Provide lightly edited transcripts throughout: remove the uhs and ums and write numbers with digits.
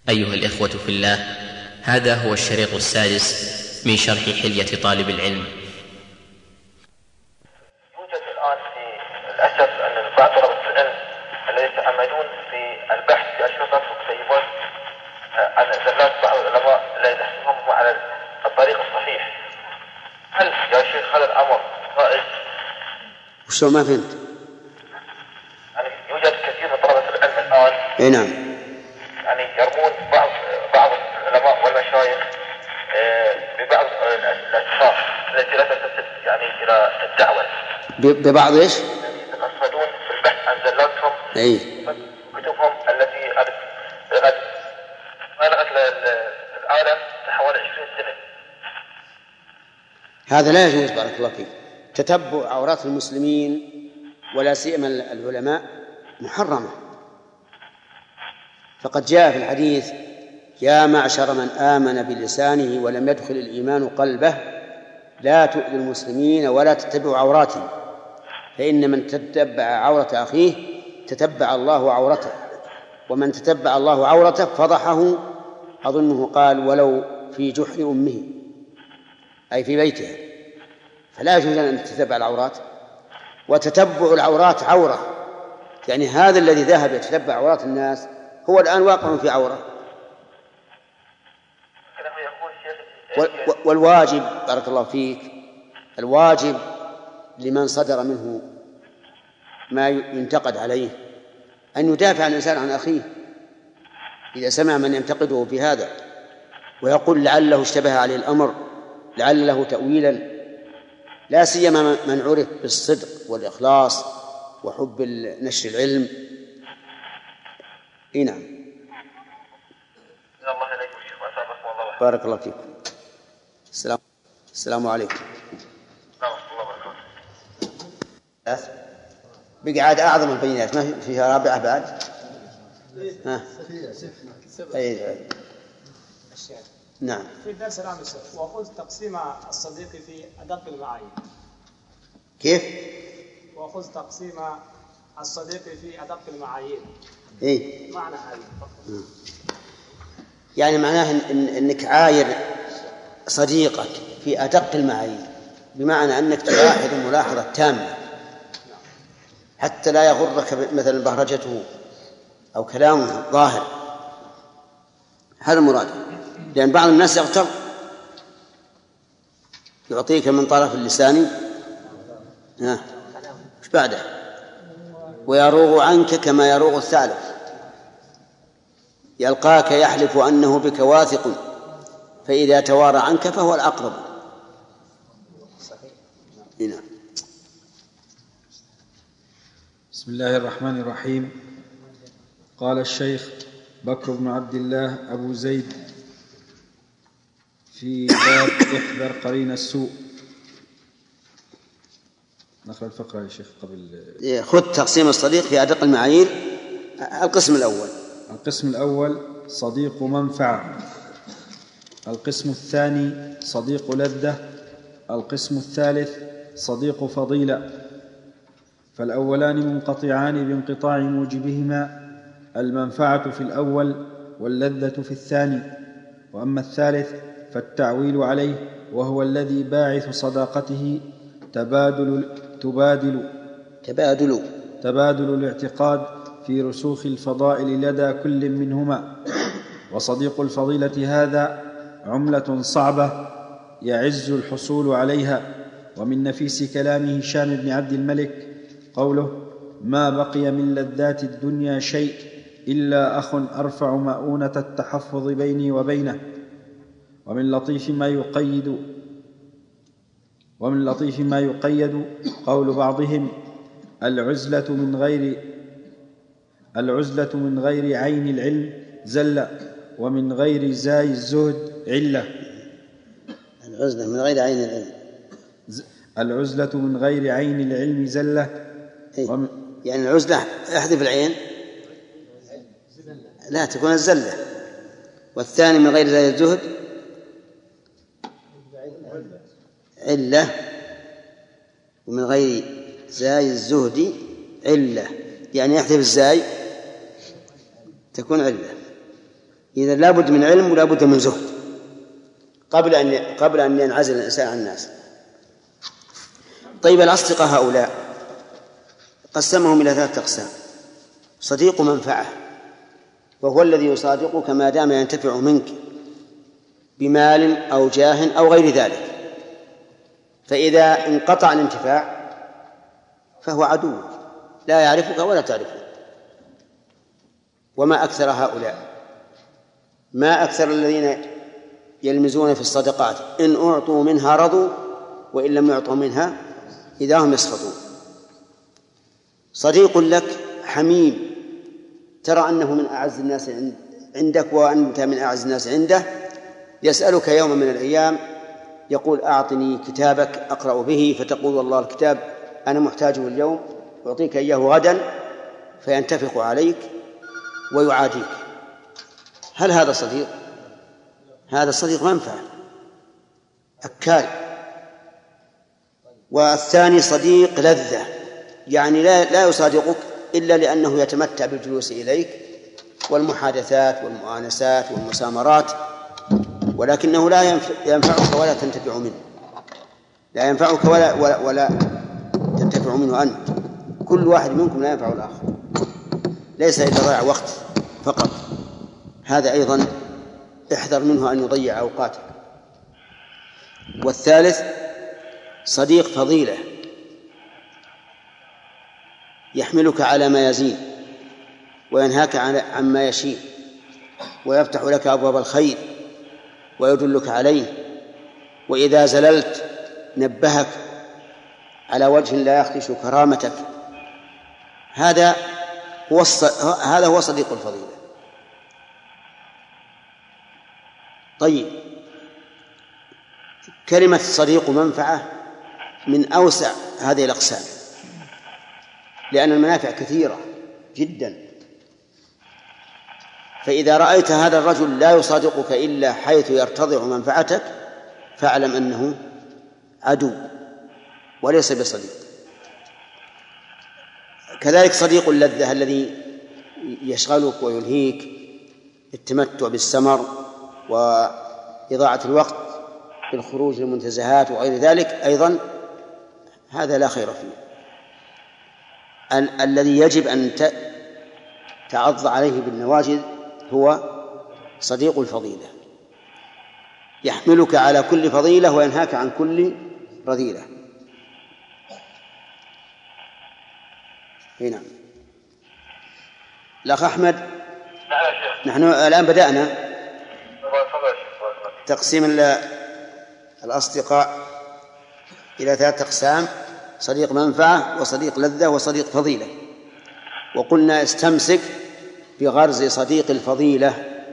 أيها الإخوة في الله، هذا هو الشريط السادس من شرح حلية طالب العلم. يوجد الآن في الأسف أن بعض طلبة العلم الذين يتعمدون في البحث في أشرطة وكتيبات عن زلات بعض العلماء الذين يحسنهم على الطريق الصحيح، هل يا شيخ هذا الأمر جائز؟ وشو ما فهمت؟ يعني يوجد كثير من طلبة العلم الآن اي نعم، يعني يرمون بعض العلماء والمشايخ ببعض الأشخاص التي لا تنتسب يعني إلى الدعوة ببعض ايش؟ يتقصدون في البحث عن زلاتهم اي كتبهم التي بلغت العالم حوالي 20 سنة. هذا لا يجوز بارك الله فيك. تتبع عورات المسلمين ولا سيما العلماء محرمة، فقد جاء في الحديث: يا معشر من آمن بلسانه ولم يدخل الإيمان قلبه لا تؤذوا المسلمين ولا تتبعوا عوراتهم، فإن من تتبع عورة أخيه تتبع الله عورته، ومن تتبع الله عورته فضحه، أظنه قال ولو في جحر أمه، أي في بيتها. فلا يجوز أن تتبع العورات، وتتبع العورات عورة، يعني هذا الذي ذهب يتتبع عورات الناس هو الآن واقع في عورة. والواجب بارك الله فيك، الواجب لمن صدر منه ما ينتقد عليه أن يدافع عن الإنسان عن أخيه إذا سمع من ينتقده في هذا، ويقول لعله اشتبه عليه الأمر، لعل له تأويلا، لا سيما من عرف بالصدق والإخلاص وحب نشر العلم. نعم. بارك الله فيكم. السلام عليكم. بقى عاد أعظم البينات، ما فيها رابعة بعد. نعم. في الدرس الأمس وأخذ تقسيم الصديق في أدق المعايير. كيف؟ وأخذ تقسيم الصديق في أدق المعايير. إيه؟ معنى هذه. يعني معناه أنك عاير صديقك في أدق المعايير، بمعنى أنك تلاحظ ملاحظة تامة حتى لا يغرك مثلا بهرجته أو كلامه ظاهر. هذا المراد، لأن بعض الناس يغتر، يعطيك من طرف اللسان ايش بعده ويروغ عنك كما يروغ الثعلب، يلقاك يحلف أنه بك واثق فإذا توارى عنك فهو الأقرب. هنا. بسم الله الرحمن الرحيم. قال الشيخ بكر بن عبد الله أبو زيد في باب احذر قرين السوء. نقرأ الفقرة يا شيخ قبل. خذ تقسيم الصديق في أدق المعايير. القسم الأول صديق منفعة. القسم الثاني صديق لذة. القسم الثالث صديق فضيلة. فالأولان منقطعان بانقطاع موجبهما، المنفعة في الأول واللذة في الثاني. وأما الثالث فالتعويل عليه، وهو الذي باعث صداقته تبادل الاعتقاد في رسوخ الفضائل لدى كل منهما. وصديق الفضيلة هذا عملة صعبة يعز الحصول عليها. ومن نفيس كلام هشام بن عبد الملك قوله: ما بقي من لذات الدنيا شيء إلا أخ أرفع مؤونة التحفظ بيني وبينه. ومن لطيف ما يقيد قول بعضهم: العزلة من غير عين العلم زلة، ومن غير زاي الزهد علة. العزلة من غير عين العلم زلة. يعني العزلة احذف العين، لا تكون الزلة. والثاني من غير زاي الزهد علة، ومن غير زاي الزهد علة، يعني يحذف الزاي تكون علة. إذا لا بد من علم ولا بد من زهد قبل أن ينعزل الإنسان عن الناس. طيب، الأصدقاء هؤلاء قسمهم إلى 3 أقسام: صديق منفعة، وهو الذي يصادقك ما دام ينتفع منك بمال أو جاه أو غير ذلك، فإذا انقطع الانتفاع فهو عدو لا يعرفك ولا تعرفه. وما أكثر هؤلاء، ما أكثر الذين يلمزون في الصدقات، إن أعطوا منها رضوا وإن لم يعطوا منها إذا هم يسخطون. صديق لك حميم، ترى أنه من أعز الناس عندك وأنت من أعز الناس عنده، يسألك يوم من الأيام يقول: أعطني كتابك أقرأ به، فتقول: والله الكتاب أنا محتاجه اليوم، أعطيك إياه غدا، فينتفق عليك ويعاديك. هل هذا صديق؟ هذا صديق منفعة، أكال. والثاني صديق لذة، يعني لا يصادقك إلا لأنه يتمتع بالجلوس إليك والمحادثات والمؤانسات والمسامرات، ولكنه لا ينفعك ولا تنتفع منه، لا ينفعك ولا تنتفع منه أنت. كل واحد منكم لا ينفع الآخر، ليس إلا ضيع وقت فقط. هذا أيضا احذر منه أن يضيع أوقاتك. والثالث صديق فضيلة، يحملك على ما يزين وينهاك عما يشين، ويفتح لك أبواب الخير ويدلك عليه، وإذا زللت نبهك على وجه لا يخدش كرامتك. هذا هو صديق الفضيلة. طيب، كلمة صديق منفعة من أوسع هذه الأقسام، لأن المنافع كثيرة جدا. فإذا رأيت هذا الرجل لا يصادقك إلا حيث يرتضع منفعتك فاعلم أنه عدو وليس بصديق. كذلك صديق اللذة الذي يشغلك ويلهيك، التمتع بالسمر وإضاعة الوقت بالخروج للمنتزهات وغير ذلك، أيضا هذا لا خير فيه. الذي يجب أن تعض عليه بالنواجذ هو صديق الفضيلة، يحملك على كل فضيلة وينهاك عن كل رذيلة. هنا الأخ أحمد، نحن الآن بدأنا تقسيم الأصدقاء إلى 3 أقسام: صديق منفعة وصديق لذة وصديق فضيلة. وقلنا استمسك بغرز صديق الفضيلة.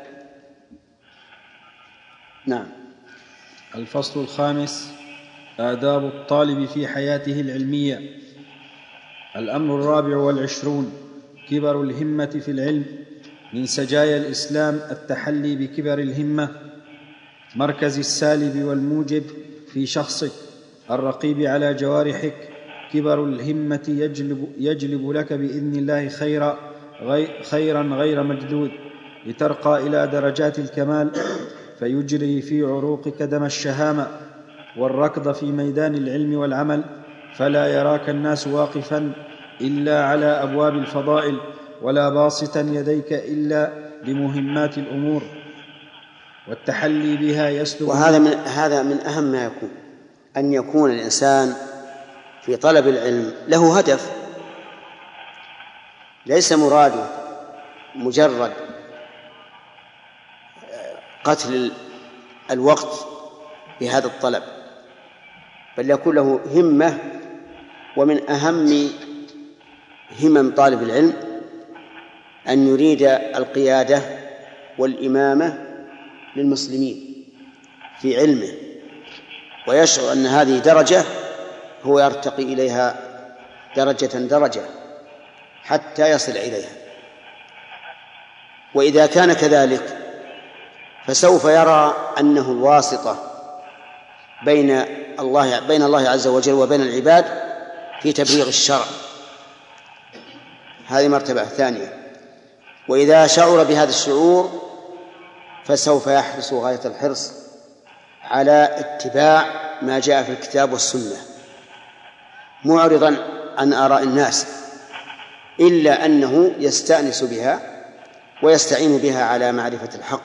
نعم. الفصل الخامس: آداب الطالب في حياته العلمية. الأمر 24: كبر الهمة في العلم. من سجايا الإسلام التحلي بكبر الهمة، مركز السالب والموجب في شخصك الرقيب على جوارحك. كبر الهمة يجلب لك بإذن الله خيرا غير مجدود، لترقى إلى درجات الكمال، فيجري في عروقك دم الشهامة والركض في ميدان العلم والعمل، فلا يراك الناس واقفا إلا على أبواب الفضائل، ولا باسطا يديك إلا لمهمات الأمور، والتحلي بها يسلب. وهذا من أهم ما يكون، أن يكون الإنسان في طلب العلم له هدف، ليس مراده مجرد قتل الوقت بهذا الطلب، بل يكون له همة. ومن أهم همم طالب العلم أن يريد القيادة والإمامة للمسلمين في علمه، ويشعر أن هذه درجة هو يرتقي إليها درجة حتى يصل إليها. وإذا كان كذلك فسوف يرى أنه الواسطة بين الله عز وجل وبين العباد في تبليغ الشرع. هذه مرتبة ثانية. وإذا شعر بهذا الشعور فسوف يحرص غاية الحرص على اتباع ما جاء في الكتاب والسنة، معرضا عن آراء الناس، إلا أنه يستأنس بها ويستعين بها على معرفة الحق،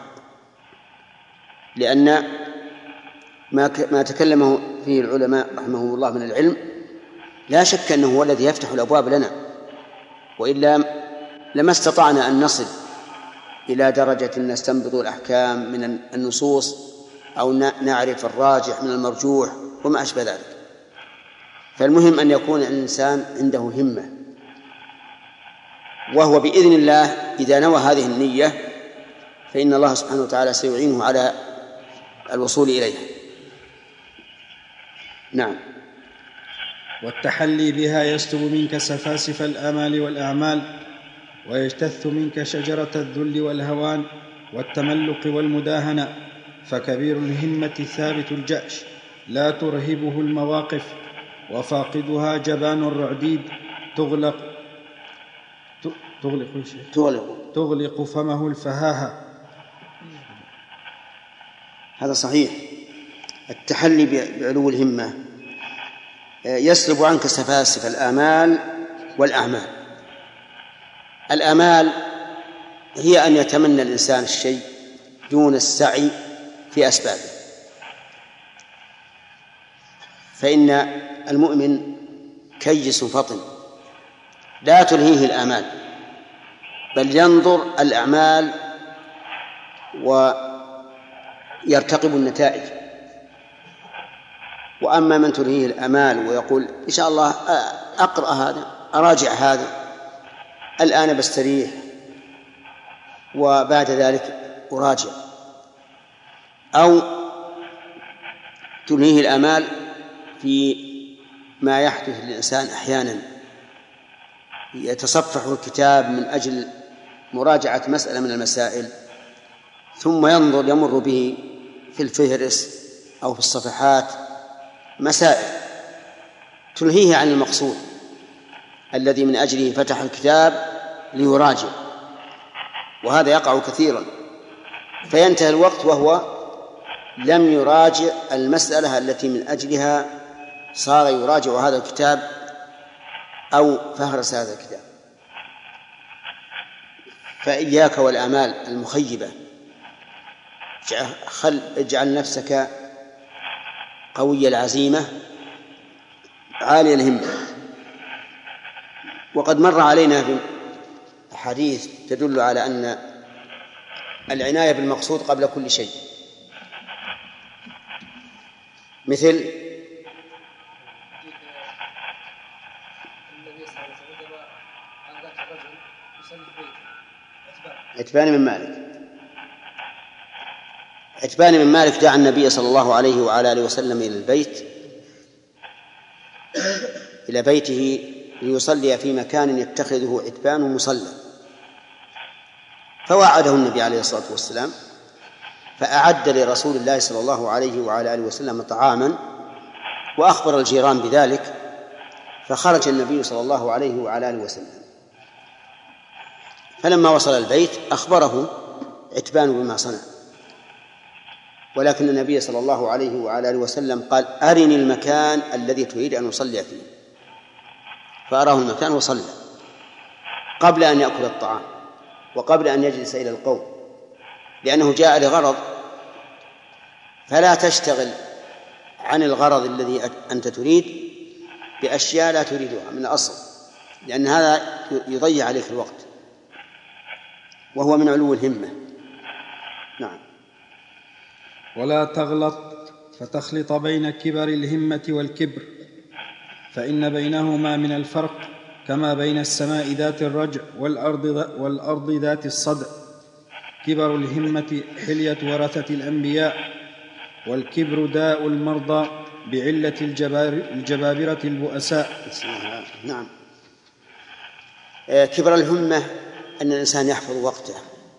لأن ما تكلمه فيه العلماء رحمهم الله من العلم لا شك أنه هو الذي يفتح الأبواب لنا، وإلا لما استطعنا أن نصل إلى درجة نستنبط الأحكام من النصوص أو نعرف الراجح من المرجوح وما أشبه ذلك. فالمهم أن يكون الإنسان عنده همة، وهو بإذن الله إذا نوى هذه النية فإن الله سبحانه وتعالى سيعينه على الوصول إليها. نعم. والتحلي بها يسلب منك سفاسف الآمال والأعمال، ويجتث منك شجرة الذل والهوان والتملق والمداهنة، فكبير الهمة ثابت الجأش لا ترهبه المواقف، وفاقدها جبان الرعديد تغلق فمه الفهاهة. هذا صحيح. التحلي بعلو الهمة يسلب عنك سفاسف الآمال والأعمال. الآمال هي أن يتمنى الإنسان الشيء دون السعي في أسبابه، فإن المؤمن كيس فطن لا تلهيه الآمال، بل ينظر الأعمال ويرتقب النتائج. وأما من تلهيه الآمال ويقول إن شاء الله أقرأ هذا أراجع هذا الآن بستريح وبعد ذلك أراجع، أو تلهيه الآمال في ما يحدث للإنسان أحيانا يتصفح الكتاب من أجل مراجعة مسألة من المسائل، ثم يمر به في الفهرس أو في الصفحات مسائل تلهيه عن المقصود الذي من أجله فتح الكتاب ليراجع، وهذا يقع كثيرا، فينتهي الوقت وهو لم يراجع المسألة التي من أجلها صار يراجع هذا الكتاب أو فهرس هذا الكتاب. فإياك والآمال المخيبة، اجعل نفسك قوي العزيمة عالي الهمة. وقد مر علينا في حديث تدل على أن العناية بالمقصود قبل كل شيء، مثل عتبان بن مالك دعا النبي صلى الله عليه وعلى آله وسلم إلى بيته ليصلي في مكان يتخذه عتبان مصلى، فوعده النبي عليه الصلاة والسلام، فأعد لرسول الله صلى الله عليه وعلى آله وسلم طعاما وأخبر الجيران بذلك، فخرج النبي صلى الله عليه وعلى آله وسلم، فلما وصل البيت أخبره عتبان بما صنع، ولكن النبي صلى الله عليه وعلى آله وسلم قال أرني المكان الذي تريد أن أصلي فيه، فأراه المكان وصلى قبل أن يأكل الطعام وقبل أن يجلس إلى القوم، لأنه جاء لغرض، فلا تشتغل عن الغرض الذي أنت تريد بأشياء لا تريدها من الأصل، لأن هذا يضيع عليك الوقت، وهو من علو الهمة. نعم. ولا تغلط فتخلط بين كبر الهمة والكبر، فإن بينهما من الفرق كما بين السماء ذات الرجع والأرض ذات الصدع. كبر الهمة حلية ورثة الأنبياء، والكبر داء المرضى بعلة الجبابرة البؤساء. نعم. كبر الهمة أن الإنسان يحفظ وقته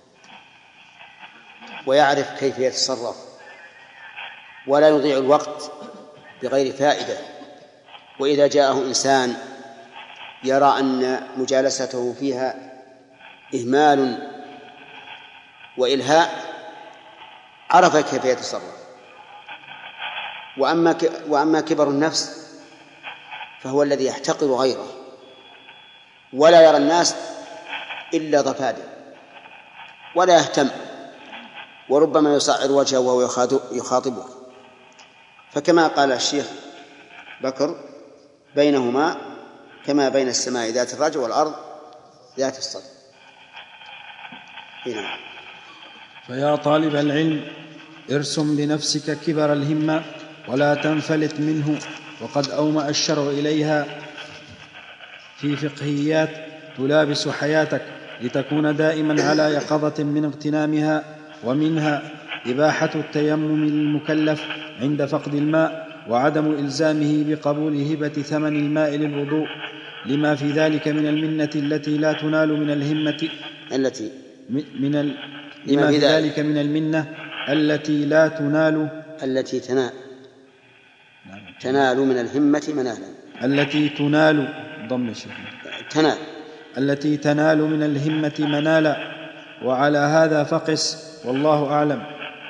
ويعرف كيف يتصرف ولا يضيع الوقت بغير فائدة. وإذا جاءه إنسان يرى أن مجالسته فيها إهمال وإلهاء عرف كيف يتصرف. وأما كبر النفس فهو الذي يحتقر غيره ولا يرى الناس إلا ضفادع ولا يهتم، وربما يصعر وجهه وهو يخاطبه. فكما قال الشيخ بكر بينهما كما بين السماء ذات الرجع والأرض ذات الصدع. هنا. فيا طالب العلم ارسم لنفسك كبر الهمة ولا تنفلت منه، وقد أومأ الشرع إليها في فقهيات تلابس حياتك لتكون دائما على يقظة من اغتنامها، ومنها إباحة التيمم للمكلف عند فقد الماء وعدم إلزامه بقبول هبة ثمن الماء للوضوء، لما في ذلك من المنة التي لا تنال من الهمة لما في ذلك من المنة التي لا تنال تنال من الهمة منالا التي تنال ضم تنال التي تنال من الهمة منالا، وعلى هذا فقس والله أعلم.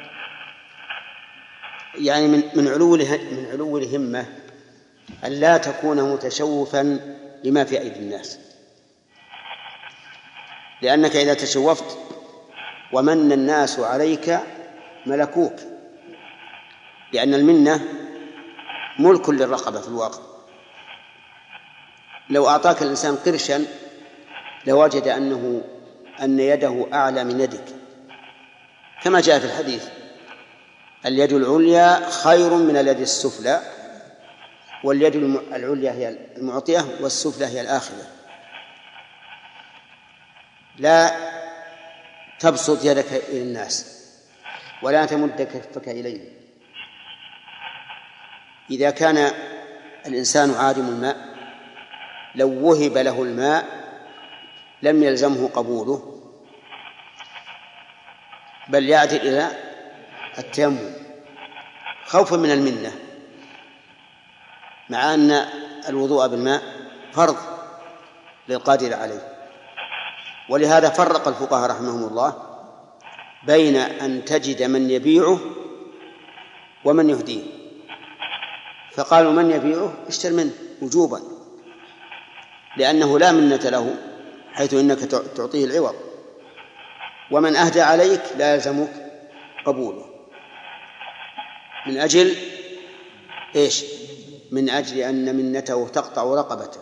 يعني من علو الهمة أن لا تكون متشوفا لما في أيدي الناس، لأنك إذا تشوفت ومن الناس عليك ملكوك، لأن المنة ملك للرقبة في الواقع. لو أعطاك الإنسان قرشا لوجد أن يده أعلى من يدك، كما جاء في الحديث: اليد العليا خير من اليد السفلى، واليد العليا هي المعطية والسفلى هي الآخذة. لا تبسط يدك إلى الناس ولا تمد كفك إليه. إذا كان الإنسان عادم الماء لو وهب له الماء لم يلزمه قبوله، بل يعدل إلى التيمم خوفا من المنة، مع أن الوضوء بالماء فرض للقادر عليه. ولهذا فرق الفقهاء رحمهم الله بين أن تجد من يبيعه ومن يهديه، فقالوا من يبيعه اشتر منه وجوبا، لأنه لا منة له حيث إنك تعطيه العوض، ومن أهدى عليك لا يلزمك قبوله. من أجل إيش؟ من أجل أن منته تقطع رقبتك.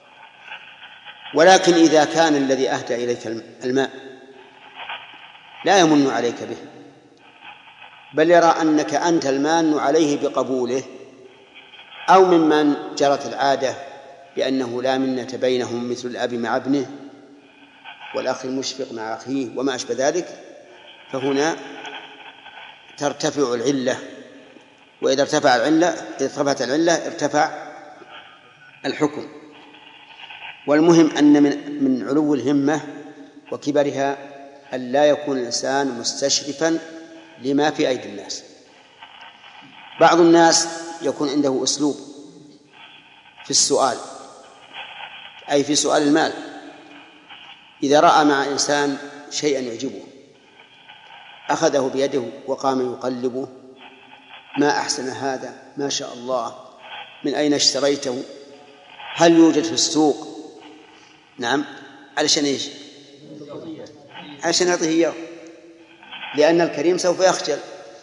ولكن إذا كان الذي أهدى إليك الماء لا يمن عليك به، بل يرى أنك أنت المان عليه بقبوله، أو ممن جرت العادة بأنه لا منة بينهم مثل الأب مع ابنه والأخ المشفق مع أخيه وما أشبه ذلك، فهنا ترتفع العلة، وإذا ارتفعت العلة ارتفع الحكم. والمهم أن من علو الهمة وكبرها أن لا يكون الإنسان مستشرفا لما في أيدي الناس. بعض الناس يكون عنده أسلوب في السؤال، أي في سؤال المال. إذا رأى مع إنسان شيئا يعجبه أخذه بيده وقام يقلبه: ما أحسن هذا، ما شاء الله، من أين اشتريته، هل يوجد في السوق؟ نعم، علشان إيش؟ علشان يعطيه إياه، لأن الكريم سوف يخجل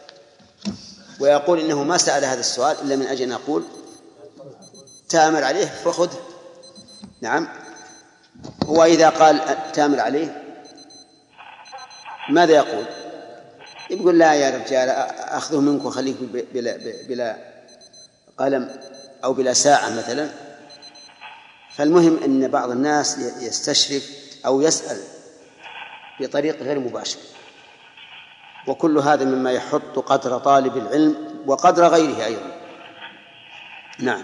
ويقول إنه ما سأل هذا السؤال إلا من أجل أن أقول تأمر عليه فخذ. نعم. هو إذا قال تأمر عليه ماذا يقول؟ يقول: لا يا رجال، أخذه منك وخليك بلا قلم أو بلا ساعة مثلا. فالمهم أن بعض الناس يستشرف أو يسأل بطريق غير مباشر، وكل هذا مما يحط قدر طالب العلم وقدر غيره أيضا. نعم.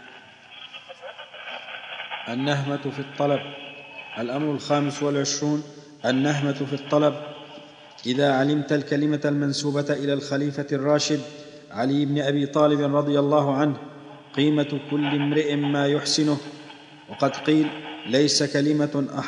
النهمة في الطلب. الأمر 25 النهمة في الطلب. إذا علمت الكلمة المنسوبة إلى الخليفة الراشد علي بن أبي طالب رضي الله عنه: قيمة كل امرئ ما يحسنه. وقد قيل: ليس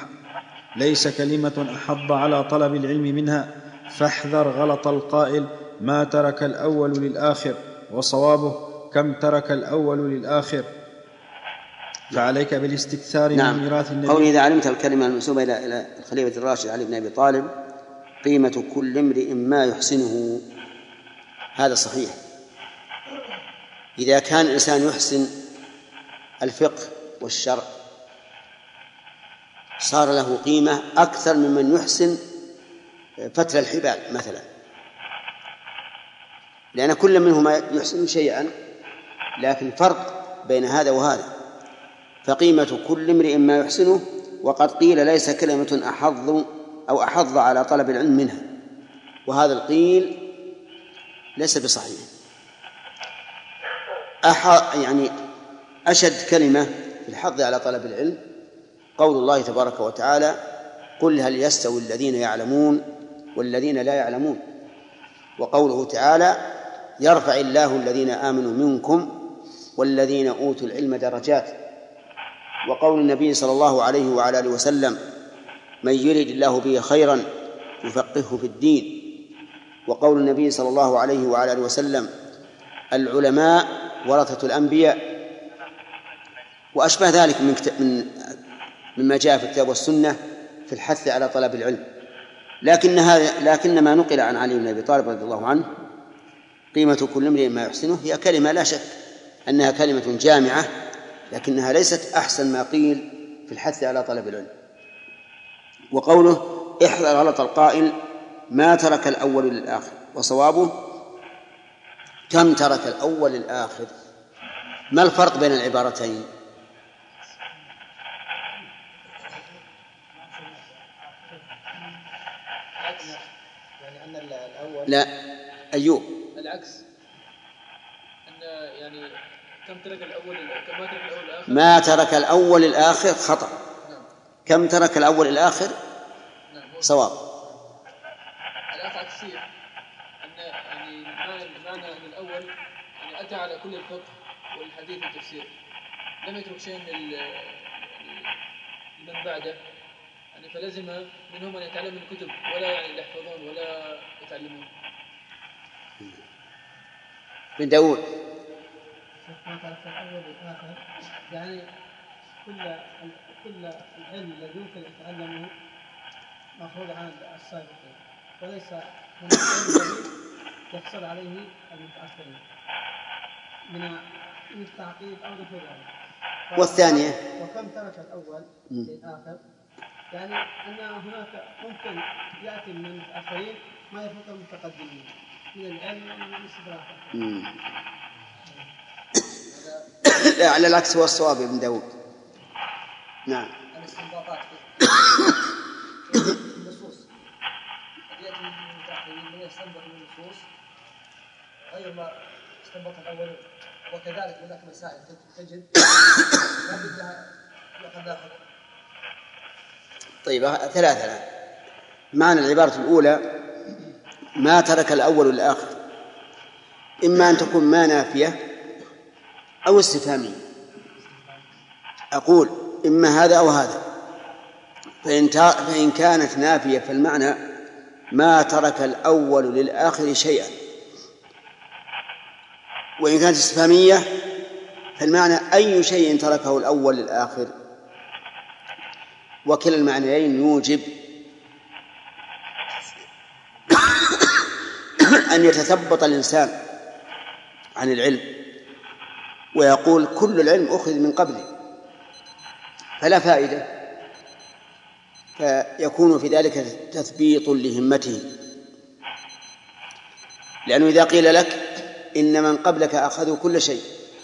كلمة أحض على طلب العلم منها، فاحذر غلط القائل ما ترك الأول للآخر، وصوابه كم ترك الأول للآخر. فعليك بالاستكثار من ميراث النبي. قول إذا علمت الكلمة المنسوبة إلى الخليفة الراشد علي بن أبي طالب قيمة كل امرئ ما يحسنه، هذا صحيح. إذا كان الإنسان يحسن الفقه والشرع صار له قيمة أكثر ممن يحسن فتل الحبال مثلا، لأن كل منهما يحسن شيئا، لكن فرق بين هذا وهذا. فقيمة كل امرئ ما يحسنه، وقد قيل ليس كلمة أحض على طلب العلم منها، وهذا القيل ليس بصحيح. يعني أشد كلمة في الحض على طلب العلم قول الله تبارك وتعالى: قل هل يستوي الذين يعلمون والذين لا يعلمون. وقوله تعالى: يرفع الله الذين آمنوا منكم والذين أوتوا العلم درجات. وقول النبي صلى الله عليه وعلى آله وسلم: من يرد الله به خيرا يفقهه في الدين. وقول النبي صلى الله عليه وعلى آله وسلم: العلماء ورثة الأنبياء. وأشبه ذلك مما جاء في الكتاب والسنة في الحث على طلب العلم. لكن ما نقل عن علي بن أبي طالب رضي الله عنه قيمة كل امرئ ما يحسنه هي كلمة لا شك أنها كلمة جامعة، لكنها ليست أحسن ما قيل في الحث على طلب العلم. وقوله: احذر غلط القائل ما ترك الأول للآخر، وصوابه كم ترك الأول للآخر. ما الفرق بين العبارتين؟ يعني أن الأول لا أيوب العكس، أن يعني كم ترك الأول الآخر. ما ترك الأول الآخر خطأ. كم ترك الأول الآخر صواب. الآخر عكسية، أن يعني معنى أن الأول يعني أتى على كل الفقه والحديث والتفسير، لم يترك شيء من بعده، يعني فلزم منهم أن يتعلموا الكتب ولا يعني يحفظون ولا يتعلمون. بن داود: ما ترك الأول والآخر، يعني كل العلم الذي يمكن أن يتعلمه مأخوذ عن السابقين، وليس من العلم الذي يحصل عليه المتأخرين من التعقيد أو نحو ذلك. والثانية: وكم ترك الأول للآخر، يعني أن هناك ممكن يأتي من المتأخرين ما يفوت المتقدمين من العلم ومن الاستدراك. لا، على العكس هو الصواب يا ابن داود. نعم. الاستنباطات في النصوص قد يأتي من المتأخرين من يستنبط من النصوص غير ما استنبط الأول، وكذلك هناك مسائل تجد لا بد لها. طيب، ثلاثة الآن. معنى العبارة الأولى ما ترك الأول الآخر، إما أن تكون ما نافية أو استفهامية. أقول إما هذا أو هذا، فإن كانت نافية فالمعنى ما ترك الأول للآخر شيئا، وإن كانت استفهامية فالمعنى أي شيء تركه الأول للآخر. وكلا المعنيين يوجب أن يتثبط الإنسان عن العلم ويقول كل العلم أخذ من قبلي فلا فائدة، فيكون في ذلك تثبيط لهمته. لأنه إذا قيل لك إن من قبلك أخذوا كل شيء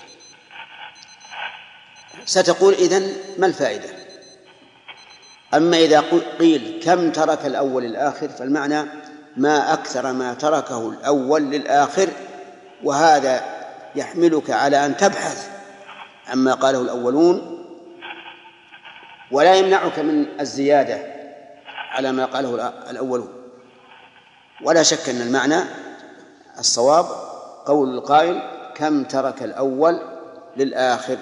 ستقول إذن ما الفائدة؟ أما إذا قيل كم ترك الأول للآخر فالمعنى ما أكثر ما تركه الأول للآخر، وهذا يحملك على أن تبحث عما قاله الأولون ولا يمنعك من الزيادة على ما قاله الأولون. ولا شك أن المعنى الصواب قول القائل كم ترك الأول للآخر.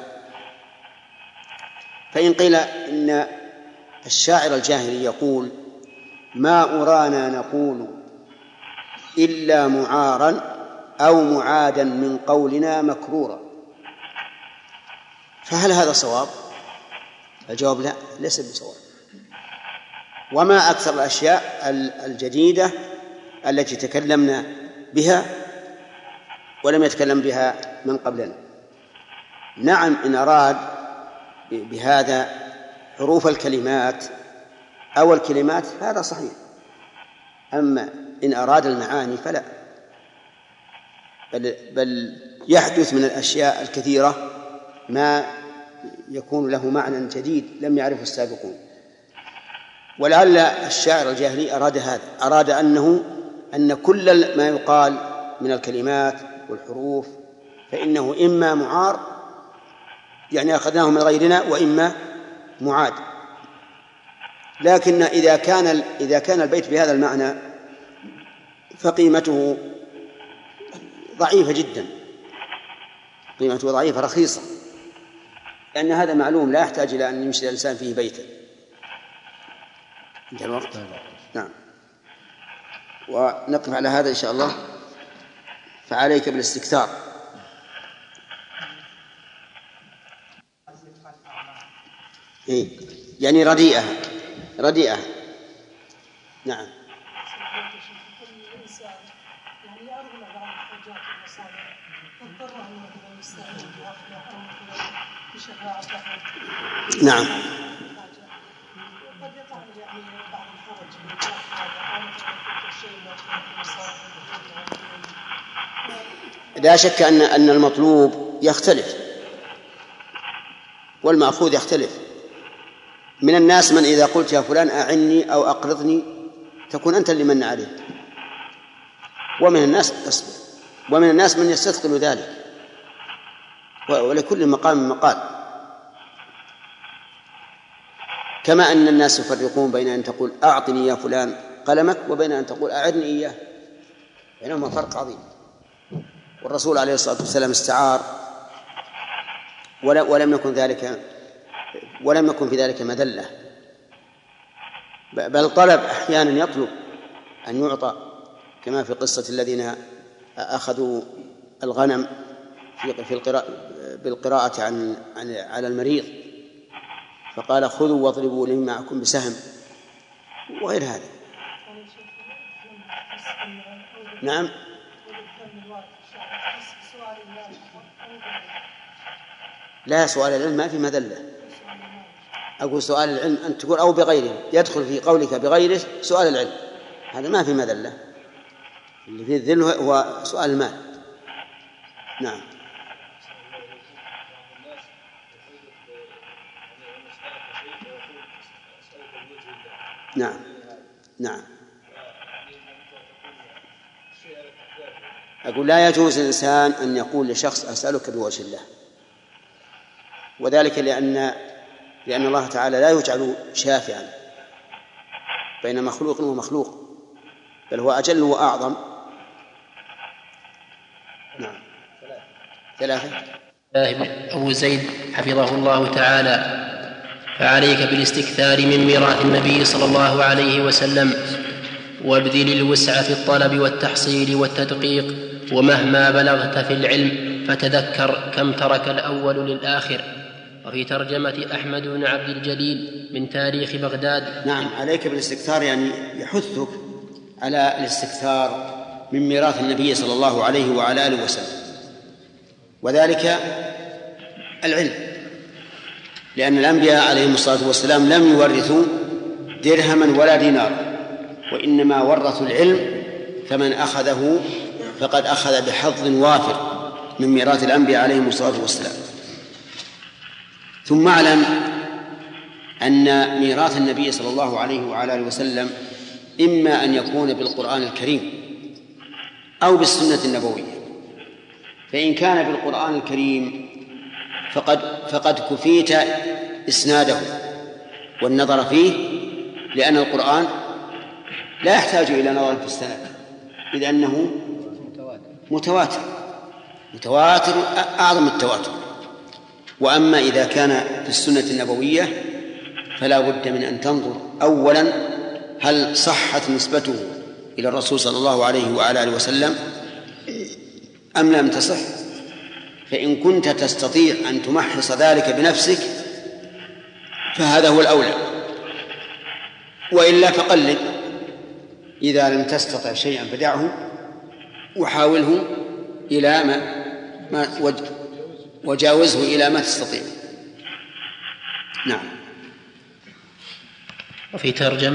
فإن قيل إن الشاعر الجاهلي يقول ما أرانا نقول إلا معارا أو معادا من قولنا مكرورا. فهل هذا صواب؟ الجواب لا، ليس بصواب. وما أكثر الأشياء الجديدة التي تكلمنا بها ولم يتكلم بها من قبلنا. نعم، إن أراد بهذا حروف الكلمات أو الكلمات هذا صحيح، أما إن أراد المعاني فلا، بل يحدث من الأشياء الكثيرة ما يكون له معنى جديد لم يعرفه السابقون. ولعل الشاعر الجاهلي أراد هذا، أراد أن كل ما يقال من الكلمات والحروف فإنه إما معار يعني أخذناه من غيرنا، وإما معاد. لكن إذا كان البيت بهذا المعنى فقيمته ضعيفة جدا، قيمته ضعيفة رخيصة، لأن هذا معلوم لا يحتاج إلى أن يمشي الإنسان فيه بيتا. انتهى الوقت. نعم، ونقف على هذا إن شاء الله. فعليك بالاستكثار. يعني رديئة. نعم. نعم. لا شك أن المطلوب يختلف والمأخوذ يختلف. من الناس من إذا قلت يا فلان أعني أو أقرضني تكون أنت اللي من عليه، ومن الناس من يستثقل ذلك، ولكل مقام مقال. كما أن الناس يفرقون بين أن تقول أعطني يا فلان قلمك وبين أن تقول أعدني إياه، بينهما فرق عظيم. والرسول عليه الصلاة والسلام استعار ولم يكن في ذلك مذلة، بل طلب أحيانا يطلب أن يعطى، كما في قصة الذين أخذوا الغنم بالقراءة على المريض، فقال خذوا واضربوا لي معكم بسهم وغير هذا. نعم. لا، سؤال العلم ما في مذلة. أقول سؤال العلم أن تقول أو بغيره، يدخل في قولك بغيره سؤال العلم، هذا ما في مذلة. اللي فيه الذل هو سؤال المال. نعم. نعم. نعم. أقول لا يجوز الإنسان أن يقول لشخص أسألك بوجه الله، وذلك لأن الله تعالى لا يجعل شافعا بين مخلوق ومخلوق، بل هو أجل وأعظم. نعم. 3. أبو زيد حفظه الله تعالى: فعليك بالاستكثار من ميراث النبي صلى الله عليه وسلم، وابذل الوسع في الطلب والتحصيل والتدقيق، ومهما بلغت في العلم فتذكر كم ترك الأول للآخر. وفي ترجمة أحمد بن عبد الجليل من تاريخ بغداد. نعم، عليك بالاستكثار يعني يحثك على الاستكثار من ميراث النبي صلى الله عليه وعلى آله وسلم، وذلك العلم، لأن الأنبياء عليهم الصلاة والسلام لم يورثوا درهما ولا دينار، وإنما ورثوا العلم، فمن أخذه فقد أخذ بحظ وافر من ميراث الأنبياء عليهم الصلاة والسلام. ثم اعلم أن ميراث النبي صلى الله عليه وعلى آله وسلم إما أن يكون بالقرآن الكريم أو بالسنة النبوية. فإن كان بالقرآن الكريم فقد كفيت إسناده والنظر فيه، لأن القرآن لا يحتاج إلى نظر في السند، إذ أنه متواتر أعظم التواتر. وأما إذا كان في السنة النبوية فلا بد من أن تنظر أولا هل صحت نسبته إلى الرسول صلى الله عليه وعلى آله وسلم أم لم تصح؟ فإن كنت تستطيع أن تمحص ذلك بنفسك فهذا هو الأولى، وإلا فقلد. إذا لم تستطع شيئا فدعه وحاوله إلى ما وجاوزه إلى ما تستطيع. نعم. وفي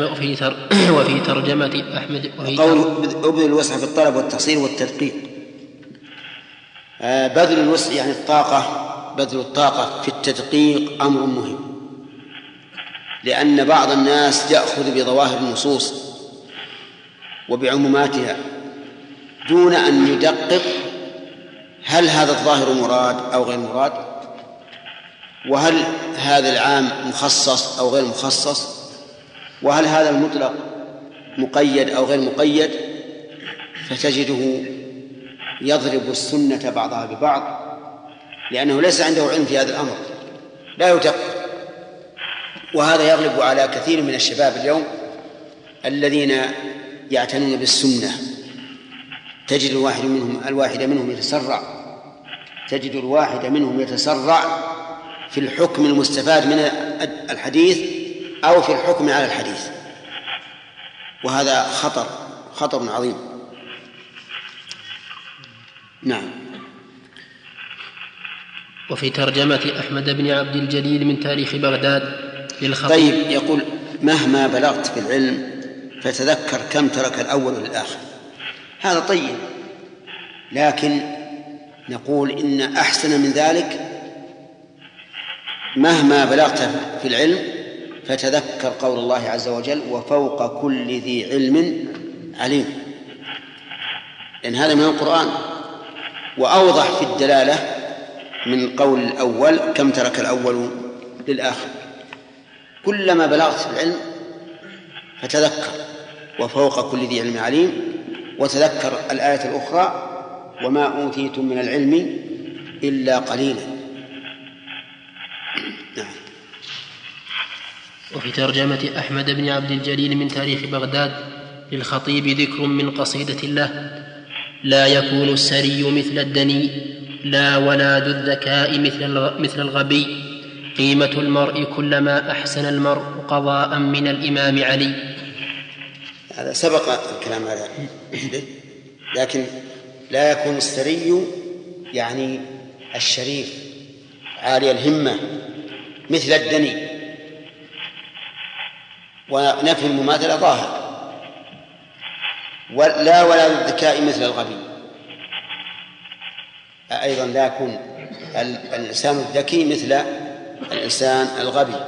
ترجمة أحمد قوله أبذل الوسع في الطلب والتحصيل والتدقيق. بذل الوسع يعني بذل الطاقة في التدقيق أمر مهم، لأن بعض الناس يأخذ بظواهر النصوص وبعموماتها دون أن يدقق هل هذا الظاهر مراد أو غير مراد، وهل هذا العام مخصص أو غير مخصص، وهل هذا المطلق مقيد أو غير مقيد، فتجده يضرب السنة بعضها ببعض لأنه ليس عنده علم في هذا الأمر، لا يدقق. وهذا يغلب على كثير من الشباب اليوم الذين يعتنون بالسنة. تجد الواحد منهم يتسرع في الحكم المستفاد من الحديث أو في الحكم على الحديث، وهذا خطر عظيم. نعم. وفي ترجمة أحمد بن عبد الجليل من تاريخ بغداد للخطيب. طيب، يقول مهما بلغت في العلم فتذكر كم ترك الأول للآخر. هذا طيب، لكن نقول إن أحسن من ذلك مهما بلغت في العلم فتذكر قول الله عز وجل وفوق كل ذي علم عليم، لأن هذا من القرآن وأوضح في الدلالة من قول الأول كم ترك الأول للآخر. كلما بلغت في العلم فتذكر وفوق كل ذي علم عليم، وتذكر الآية الأخرى وما أوتيتم من العلم إلا قليلا. نعم. وفي ترجمة أحمد بن عبد الجليل من تاريخ بغداد للخطيب ذكر من قصيدة الله: لا يكون السري مثل الدني، لا ولا ذو الذكاء مثل الغبي، قيمة المرء كلما أحسن المرء قضاء من الإمام علي. هذا سبق الكلام على، لكن لا يكون السري يعني الشريف عالي الهمة مثل الدني، ونفي المماثلة ظاهر. لا ولا ذو الذكاء مثل الغبي، أيضا لا يكون الإنسان الذكي مثل الإنسان الغبي.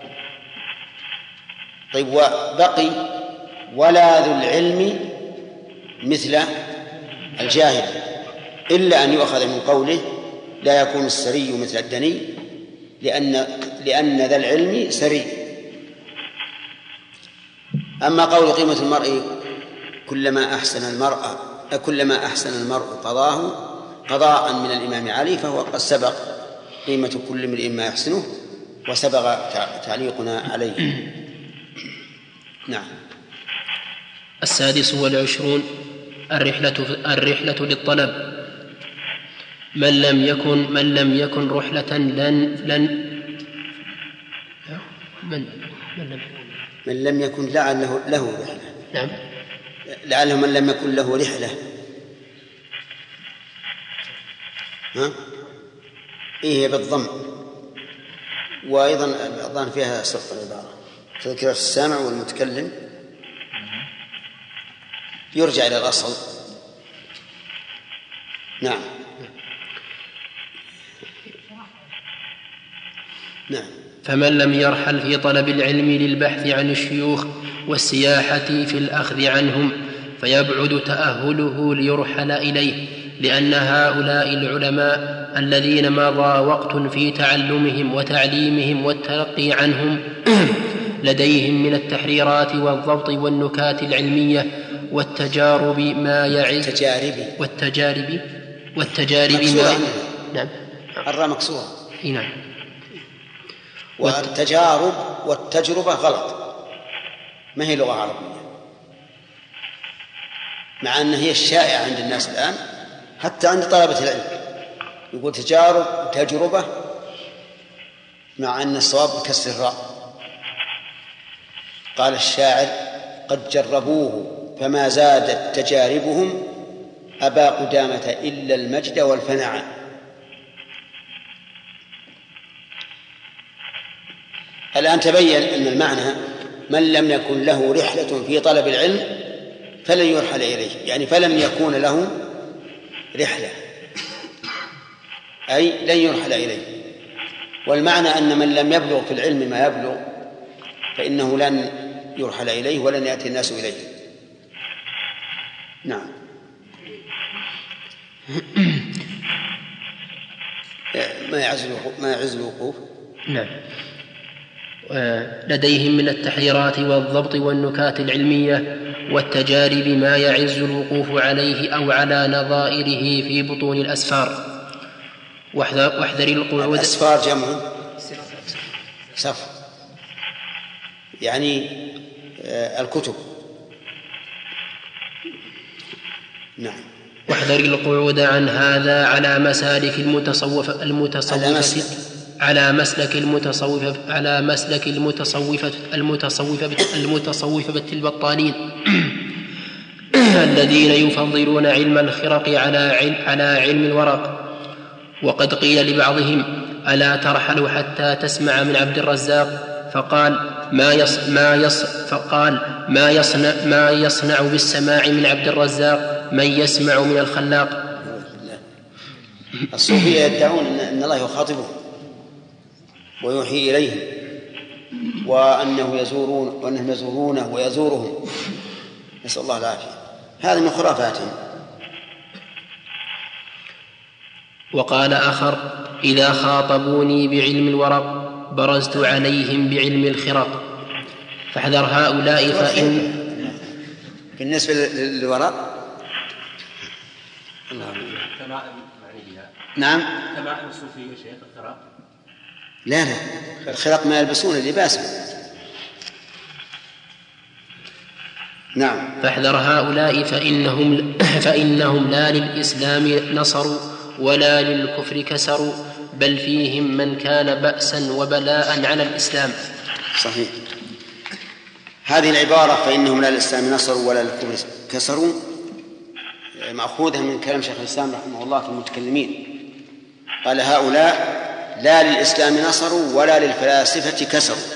طيب، وبقي ولا ذو العلم مثل الجاهل، إلا أن يؤخذ من قوله لا يكون السري مثل الدني، لأن ذا العلم سري. أما قول قيمة المرء كلما أحسن المرء قضاء من الإمام علي، فهو قد سبق قيمة كل امرئ ما يحسنه، وسبق تعليقنا عليه. نعم. 26 الرحلة للطلب. من لم يكن رحلة من لم يكن له رحلة. نعم. لعله من لم يكن له رحلة. إيه بالضم، وأيضا الأضان فيها صفة العبارة تذكرة السامع والمتكلم، يرجع إلى الأصل. نعم. فمن لم يرحل في طلب العلم للبحث عن الشيوخ والسياحة في الأخذ عنهم فيبعد تأهله ليرحل إليه، لأن هؤلاء العلماء الذين مضى وقت في تعلمهم وتعليمهم والتلقي عنهم لديهم من التحريرات والضبط والنكات العلمية والتجارب ما يعز والتجارب ما نعم. الراء مكسورة. نعم. والتجارب والتجربة غلط، ما هي لغة عربية. مع أن هي الشائعة عند الناس الآن حتى عند طلبة العلم، يقول تجربة مع أن الصواب بكسر الراء. قال الشاعر: قد جربوه فما زادت تجاربهم أبا قدامة إلا المجد والفناء. الآن تبين أن المعنى: من لم يكن له رحلة في طلب العلم فلن يرحل إليه، يعني فلم يكون له رحلة أي لن يرحل إليه. والمعنى أن من لم يبلغ في العلم ما يبلغ فإنه لن يرحل إليه ولن يأتي الناس إليه. نعم. ما يعز الوقوف. نعم. لديهم من التحريرات والضبط والنكات العلمية والتجارب ما يعز الوقوف عليه أو على نظائره في بطون الأسفار. واحذر القعود. الأسفار جمع سفر، يعني الكتب. نعم. واحذر القعود عن هذا على مسالك المتصوفة البطالين الذين يفضلون علم الخرق على علم الورق. وقد قيل لبعضهم: ألا ترحل حتى تسمع من عبد الرزاق؟ فقال: ما يصنع بالسماع من عبد الرزاق من يسمع من الخلاق. الصوفية يدعون أن الله يخاطبهم ويوحي إليهم وأنهم يزورونه ويزورهم، نسأل الله العافية. هذا من خرافاتهم. وقال آخر: إذا خاطبوني بعلم الورق برزت عليهم بعلم الخرق. فاحذر هؤلاء فإن بالنسبة للورق نعم تمائم الصوفية شيخ الخرق. لا الخرق ما يلبسون اللباس. نعم. فاحذر هؤلاء فإنهم لا للإسلام نصروا ولا للكفر كسروا، بل فيهم من كان بأسا وبلاء على الإسلام. صحيح. هذه العبارة فإنهم لا للإسلام نصروا ولا للكفر كسروا مأخوذة من كلام شيخ الإسلام رحمه الله في المتكلمين. قال: هؤلاء لا للإسلام نصروا ولا للفلاسفة كسروا،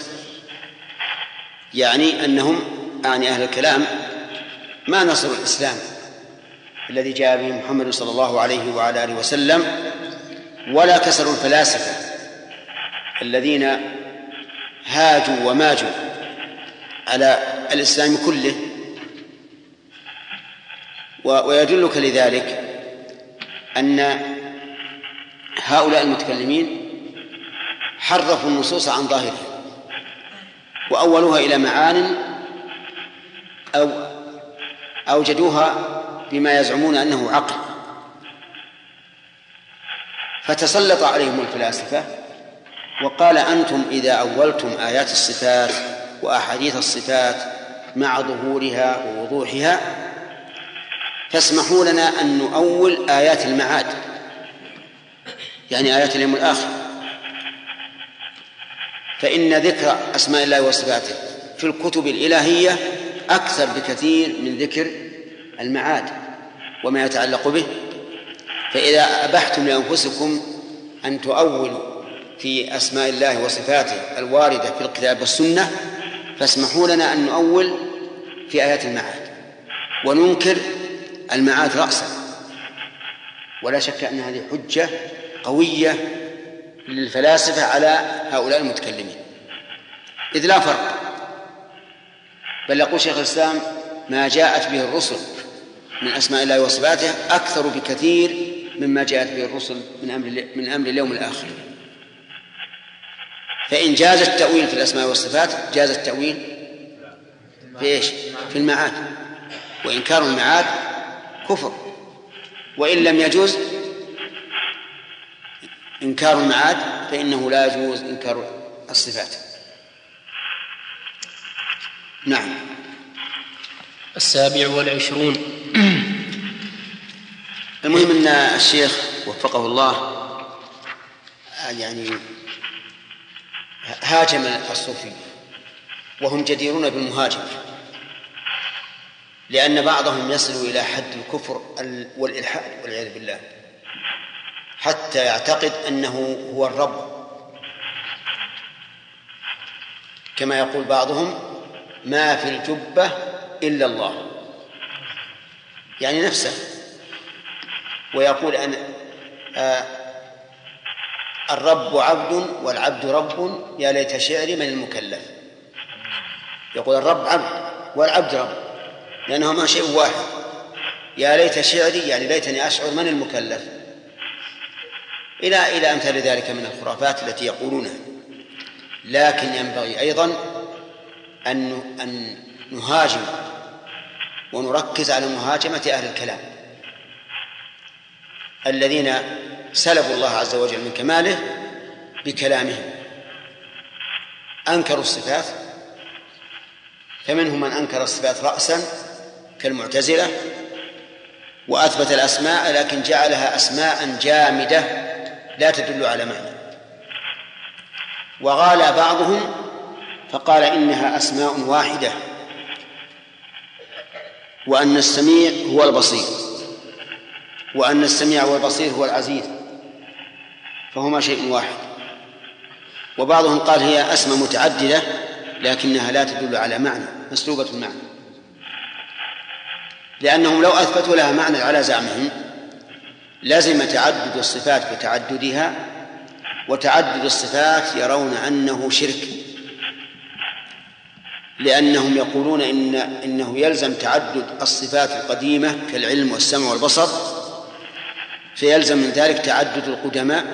يعني أنهم أهل الكلام ما نصروا الإسلام الذي جاء به محمد صلى الله عليه وعلى آله وسلم، ولا كسروا الفلاسفة الذين هاجوا وماجوا على الإسلام كله. ويدلك لذلك أن هؤلاء المتكلمين حرفوا النصوص عن ظاهرها وأولوها إلى معان أو أوجدوها بما يزعمون أنه عقل، فتسلط عليهم الفلاسفة وقال: أنتم إذا أولتم آيات الصفات وأحاديث الصفات مع ظهورها ووضوحها فاسمحوا لنا أن نؤول آيات المعاد، يعني آيات اليوم الآخر، فإن ذكر أسماء الله وصفاته في الكتب الإلهية أكثر بكثير من ذكر المعاد وما يتعلق به. فإذا أبحتم لأنفسكم أن تؤولوا في أسماء الله وصفاته الواردة في الكتاب والسنة فاسمحوا لنا أن نؤول في آيات المعاد وننكر المعاد رأسا. ولا شك أن هذه حجة قوية للفلاسفة على هؤلاء المتكلمين، إذ لا فرق. بل يقول شيخ الإسلام: ما جاءت به الرسل من أسماء الله وصفاته أكثر بكثير مما جاءت به الرسل من أمر اليوم الآخر. فإن جاز التأويل في الأسماء والصفات جاز التأويل في إيش؟ في المعاد، وإنكار المعاد كفر. وإن لم يجوز إنكار المعاد فإنه لا يجوز إنكار الصفات. نعم. 27 المهم أن الشيخ وفقه الله يعني هاجم الصوفية، وهم جديرون بالمهاجمة، لأن بعضهم يصل إلى حد الكفر والإلحاد والعياذ بالله، حتى يعتقد أنه هو الرب، كما يقول بعضهم ما في الجبة إلا الله، يعني نفسه، ويقول أن الرب عبد والعبد رب، يا ليت شعري من المكلف. يقول الرب عبد والعبد رب، لأنهما شيء واحد. يا ليت شعري يعني ليتني أشعر من المكلف، إلى أمثال ذلك من الخرافات التي يقولونها. لكن ينبغي أيضا أن نهاجم ونركز على مهاجمة أهل الكلام الذين سلبوا الله عز وجل من كماله بكلامهم. أنكروا الصفات، فمنهم من أنكر الصفات رأسا كالمعتزلة، وأثبت الأسماء لكن جعلها أسماء جامدة لا تدل على معنى. وغالى بعضهم فقال إنها أسماء واحدة، وأن السميع هو البصير، وأن السميع والبصير هو العزيز، فهما شيء واحد. وبعضهم قال هي أسماء متعددة لكنها لا تدل على معنى، مسلوبة المعنى، لأنهم لو أثبتوا لها معنى على زعمهم لازم تعدد الصفات بتعددها، وتعدد الصفات يرون أنه شرك، لأنهم يقولون إنه يلزم تعدد الصفات القديمة كالعلم والسمع والبصر، فيلزم من ذلك تعدد القدماء،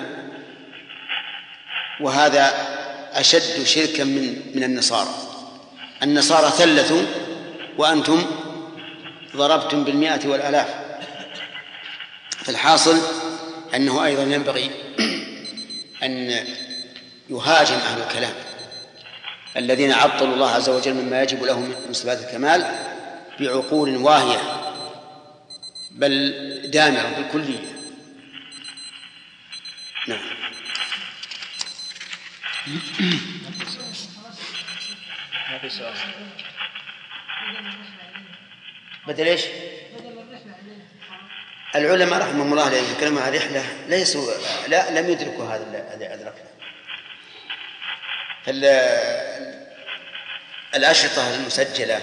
وهذا أشد شركا من النصارى. النصارى ثلثوا وأنتم ضربتم بالمئة والآلاف. فالحاصل أنه أيضا ينبغي أن يهاجم أهل الكلام الذين عطلوا الله عز وجل مما يجب لهم من صفات الكمال بعقول واهية بل دامرة بالكلية. نعم. ما في سؤال. بدل ايش؟ العلماء رحمهم الله لأن يتكلموا عن رحلة ليسوا لم يدركوا هذا الذي أدركنا. الأشرطة المسجلة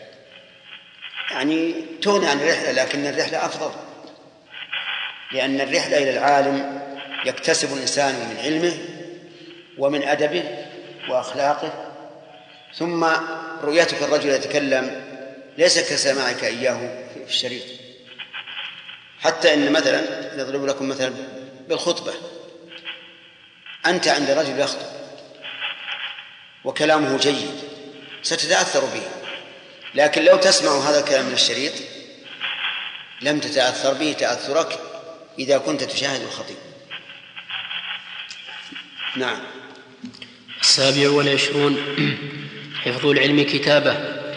يعني تغني عن الرحلة، لكن الرحلة أفضل، لأن الرحلة إلى العالم يكتسب الإنسان من علمه ومن أدبه وأخلاقه، ثم رؤيتك الرجل يتكلم ليس كسماعك إياه في الشريط. حتى إن مثلا نضرب لكم مثلا بالخطبة، أنت عند رجل يخطب وكلامه جيد ستتأثر به، لكن لو تسمع هذا الكلام من الشريط لم تتأثر به تأثرك إذا كنت تشاهد الخطيب. نعم. 27 حفظ العلم كتابة.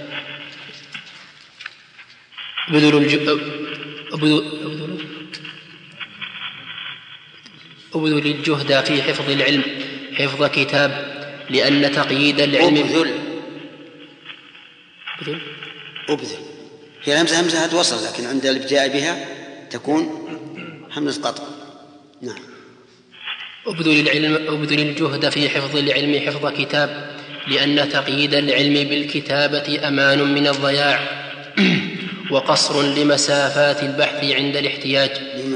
أبذل الجهد في حفظ العلم حفظ كتاب، لأن تقييد العلم أبذل هي همزة هتوصل، لكن عند الابتداء بها تكون همزة قطع. نعم. أبذل الجهد في حفظ العلم حفظ كتاب، لأن تقييد العلم بالكتابة أمان من الضياع، وقصر لمسافات البحث عند الاحتياج.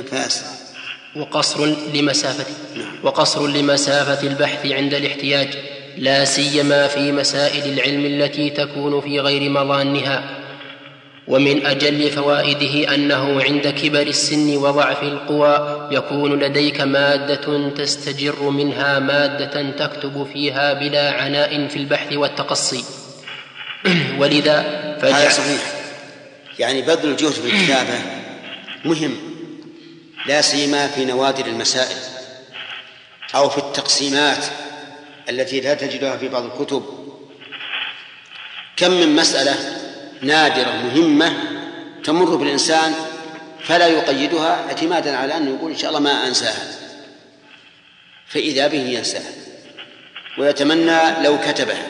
وقصر لمسافة البحث عند الاحتياج، لا سيما في مسائل العلم التي تكون في غير مظانها. ومن أجل فوائده أنه عند كبر السن وضعف القوى يكون لديك مادة تستجر منها مادة تكتب فيها بلا عناء في البحث والتقصي. ولذا هذا صحيح، يعني بذل الجهد في الكتابة مهم، لا سيما في نوادر المسائل أو في التقسيمات التي لا تجدها في بعض الكتب. كم من مسألة نادرة مهمة تمر بالإنسان فلا يقيدها اعتمادا على أنه يقول إن شاء الله ما أنساها، فإذا به ينساها ويتمنى لو كتبها.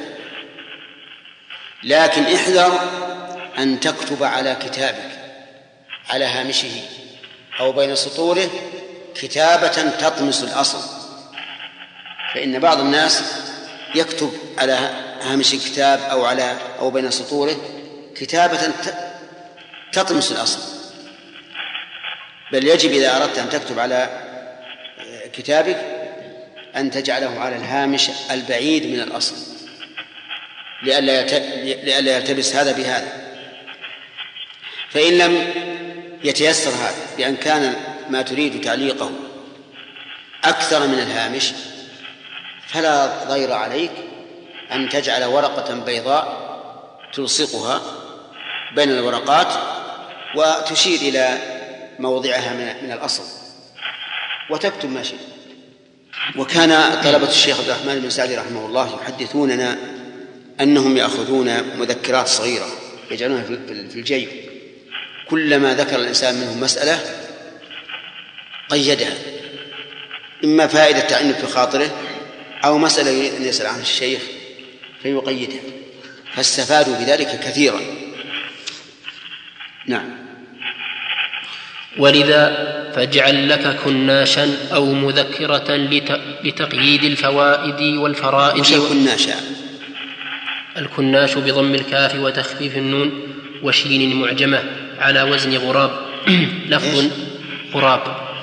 لكن احذر أن تكتب على كتابك على هامشه أو بين سطوره كتابة تطمس الأصل، فإن بعض الناس يكتب على هامش الكتاب أو بين سطوره كتابة تطمس الأصل، بل يجب إذا أردت أن تكتب على كتابك أن تجعله على الهامش البعيد من الأصل لئلا يلتبس هذا بهذا. فإن لم يتيسر هذا بأن كان ما تريد تعليقه أكثر من الهامش، فلا ضير عليك أن تجعل ورقة بيضاء تلصقها بين الورقات وتشير إلى موضعها من الأصل وتكتب ما شئت. وكان طلبة الشيخ عبد الرحمن بن سعدي رحمه الله يحدثوننا أنهم يأخذون مذكرات صغيرة يجعلونها في الجيب، كلما ذكر الإنسان منهم مسألة قيدها، إما فائدة تعنف في خاطره أو مسألة يريد أن يسأل عن الشيخ فيقيدها، فاستفادوا بذلك كثيرا. نعم. ولذا فاجعل لك كناشا أو مذكرة لتقييد الفوائد والفرائض. وش الكناشا؟ الكناش بضم الكاف وتخفيف النون وشين معجمة على وزن غراب. لفظ غراب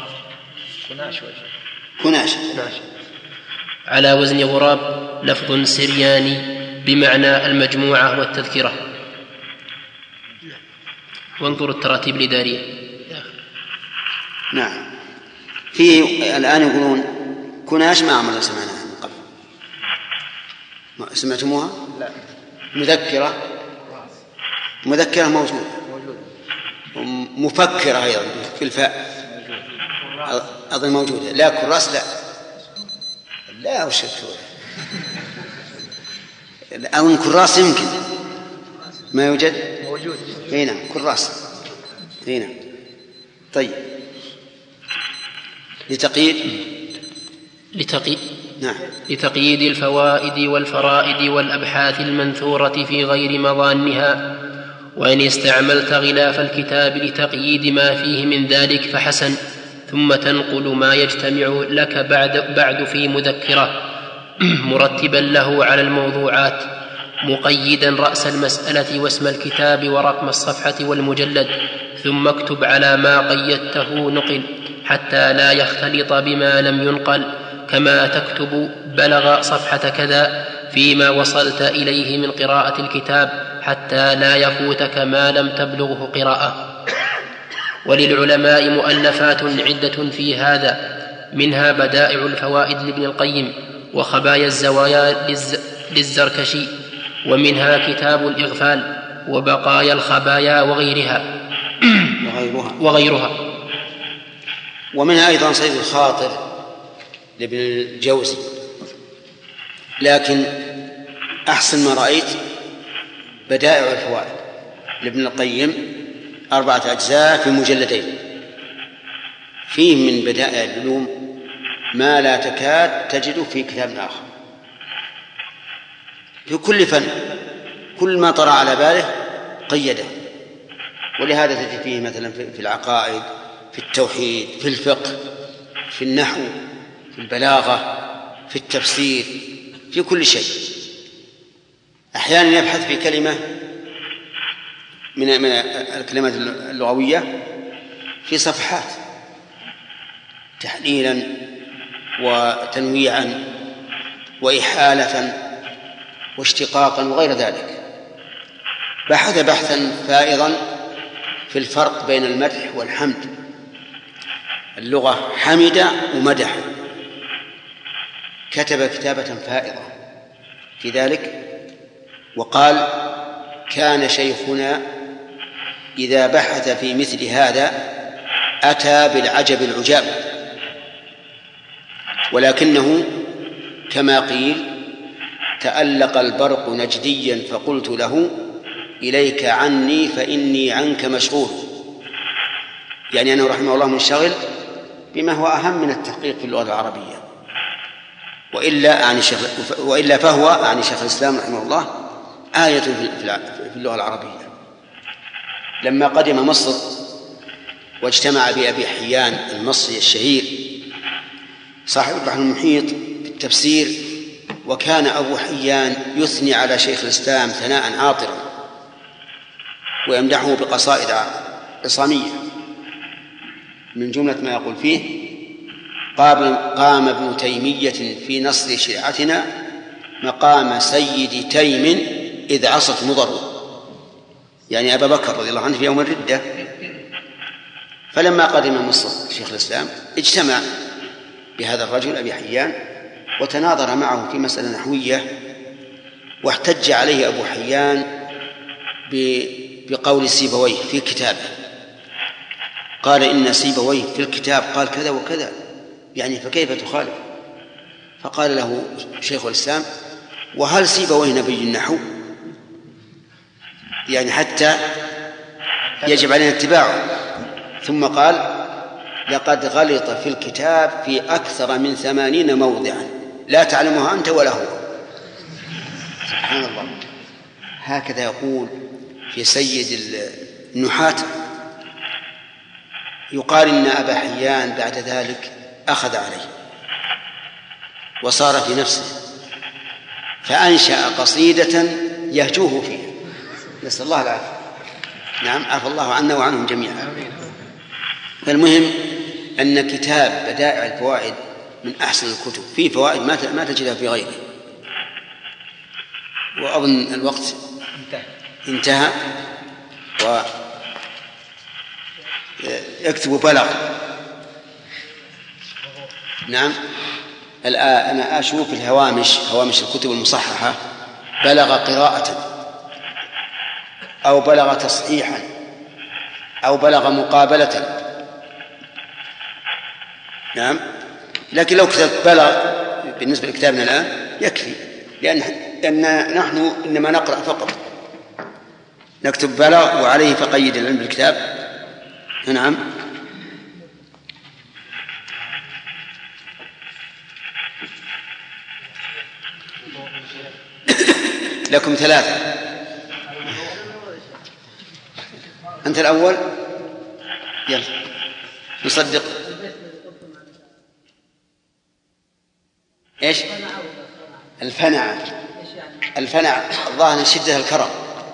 كناش على وزن غراب، لفظ سرياني بمعنى المجموعة والتذكرة. وانظر التراتيب الإدارية. نعم. في الآن يقولون كناش ما عمرنا سمعناها من قبل، سمعتموها؟ لا. مذكرة موجودة، مفكرة أيضا في الفاء أظن موجودة. لا كراس لا وش أو كراس يمكن ما يوجد. هنا كراس هنا. طيب. لتقييد الفوائد والفرائد والأبحاث المنثورة في غير مظانها، وإن استعملت غلاف الكتاب لتقييد ما فيه من ذلك فحسن، ثم تنقل ما يجتمع لك بعد في مذكرة مرتبا له على الموضوعات، مقيدا رأس المسألة واسم الكتاب ورقم الصفحة والمجلد، ثم اكتب على ما قيدته نقل حتى لا يختلط بما لم ينقل، كما تكتب بلغ صفحة كذا فيما وصلت إليه من قراءة الكتاب حتى لا يفوتك ما لم تبلغه قراءة. وللعلماء مؤلفات عدة في هذا، منها بدائع الفوائد لابن القيم، وخبايا الزوايا للزركشي، ومنها كتاب الإغفال، وبقايا الخبايا وغيرها. ومنها أيضا صيد الخاطر لابن الجوزي، لكن أحسن ما رأيت بدائع الفوائد لابن القيم 4 أجزاء في مجلدين، فيه من بدائع العلوم ما لا تكاد تجد في كتاب آخر، في كل فن كل ما طرأ على باله قيده. ولهذا تجد فيه مثلا في العقائد، في التوحيد، في الفقه، في النحو، في البلاغة، في التفسير، في كل شيء. أحيانا يبحث في كلمة من الكلمات اللغوية في صفحات تحليلا وتنويعا وإحالة واشتقاقا وغير ذلك. بحث بحثا فائضا في الفرق بين المدح والحمد، اللغة حمد ومدح، كتب كتابة فائضة في ذلك، وقال: كان شيخنا إذا بحث في مثل هذا أتى بالعجب العجاب، ولكنه كما قيل: تألق البرق نجديا فقلت له: إليك عني فإني عنك مشغول. يعني أنه رحمه الله منشغل بما هو أهم من التحقيق في اللغة العربية. وإلا فهو يعني شيخ الإسلام رحمه الله آية في اللغة العربية. لما قدم مصر واجتمع بأبي حيان المصري الشهير صاحب البحر المحيط في التفسير، وكان أبو حيان يثني على شيخ الإسلام ثناء عاطرا ويمدحه بقصائد عصامية. من جملة ما يقول فيه: قام ابن تيمية في نصر شريعتنا مقام سيد تيم إذ عصت مضر، يعني أبا بكر رضي الله عنه في يوم الردة. فلما قدم مصر شيخ الإسلام اجتمع بهذا الرجل أبي حيان وتناظر معه في مسألة نحوية، واحتج عليه أبو حيان بقول سيبويه في كتابه. قال: إن سيبويه في الكتاب قال كذا وكذا، يعني فكيف تخالف؟ فقال له شيخ الإسلام: وهل سيبويه نبي النحو؟ يعني حتى يجب علينا اتباعه. ثم قال: لقد غلط في الكتاب في أكثر من 80 موضعا لا تعلمها أنت ولا هو. سبحان الله. هكذا يقول في سيد النحاة. يقال إن أبا حيان بعد ذلك أخذ عليه وصار في نفسه، فأنشأ قصيدة يهجوه فيها، نسأل الله العافية. نعم، عفى الله عنا وعنهم جميعا. فالمهم أن كتاب بدائع الفوائد من أحسن الكتب، فيه فوائد ما تجدها في غيره. وأظن الوقت انتهى، ويكتب بلغ. نعم، أنا أشوف هوامش الكتب المصححة بلغ قراءة أو بلغ تصحيحا أو بلغ مقابلة. نعم، لكن لو كتبت بلغ بالنسبة لكتابنا الآن يكفي، لأن نحن إنما نقرأ فقط. نكتب بلغ وعليه فقيد العلم بالكتاب. نعم. لكم 3. أنت الأول، يلا نصدق. إيش؟ الفنع الظاهر شدة الكرم.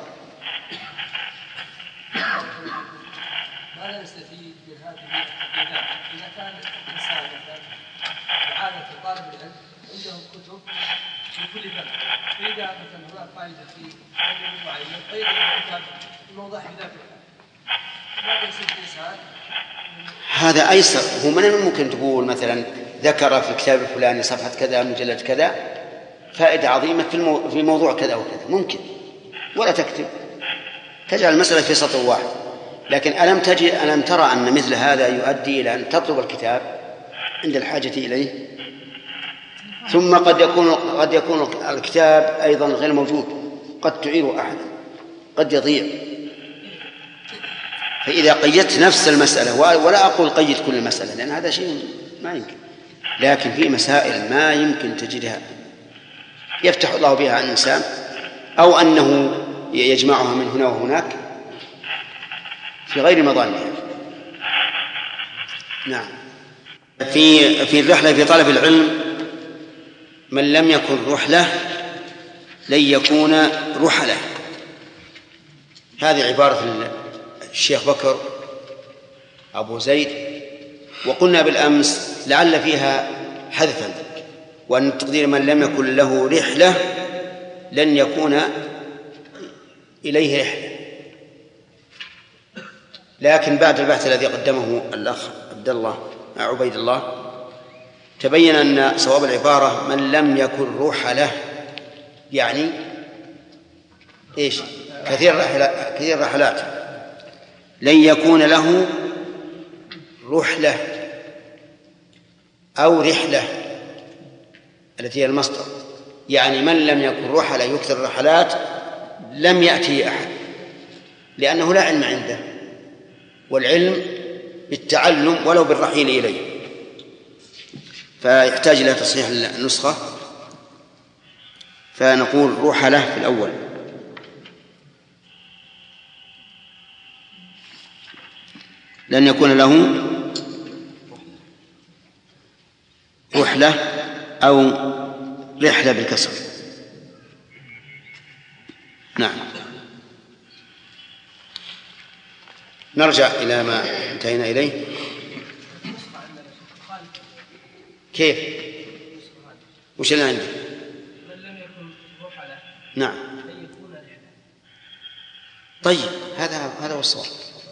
ماذا نستفيد من هذه التقييدات إذا كان الإنسان عادة طالب العلم عنده كتب في كل فن، فإذا مثلا هناك فائدة في علم معين قيد الكتاب الموضوع في ذاته، ماذا يصير الإنسان؟ هذا أيسر. هو من الممكن تقول مثلا ذكر في الكتاب الفلاني صفحة كذا مجلد كذا فائدة عظيمة في موضوع كذا وكذا، ممكن، ولا تكتب، تجعل المسألة في سطر واحد. لكن ألم ترى أن مثل هذا يؤدي إلى أن تطلب الكتاب عند الحاجة إليه؟ ثم قد يكون الكتاب أيضا غير موجود، قد تعير أحد، قد يضيع. فإذا قيدت نفس المسألة، ولا أقول قيد كل مسألة لأن هذا شيء ما يمكن، لكن في مسائل ما يمكن تجدها يفتح الله بها عن الإنسان، أو أنه يجمعها من هنا وهناك في غير مظانها. نعم. في الرحلة في طلب العلم من لم يكن رحلة لن يكون رحلة. هذه عبارة الشيخ بكر أبو زيد، وقلنا بالأمس لعل فيها حذفا، وأن التقدير من لم يكن له رحلة لن يكون إليه رحلة. لكن بعد البحث الذي قدمه الأخ عبيد الله تبين أن صواب العبارة من لم يكن رحلة، يعني إيش؟ كثير رحلات، لن يكون له رحلة أو رحلة التي هي المصدر. يعني من لم يكن رحلة يكثر الرحلات لم يأتي أحد، لأنه لا علم عنده، والعلم بالتعلم ولو بالرحيل إليه، فيحتاج إلى تصحيح النسخة. فنقول رحلة في الأول، لأن يكون له رحلة أو رحلة بالكسر. نعم. نرجع إلى ما انتهينا إليه. كيف؟ وش اللي عندي؟ من لم يكن رحلة. نعم. أن يكون رحلة. طيب هذا هو الصواب.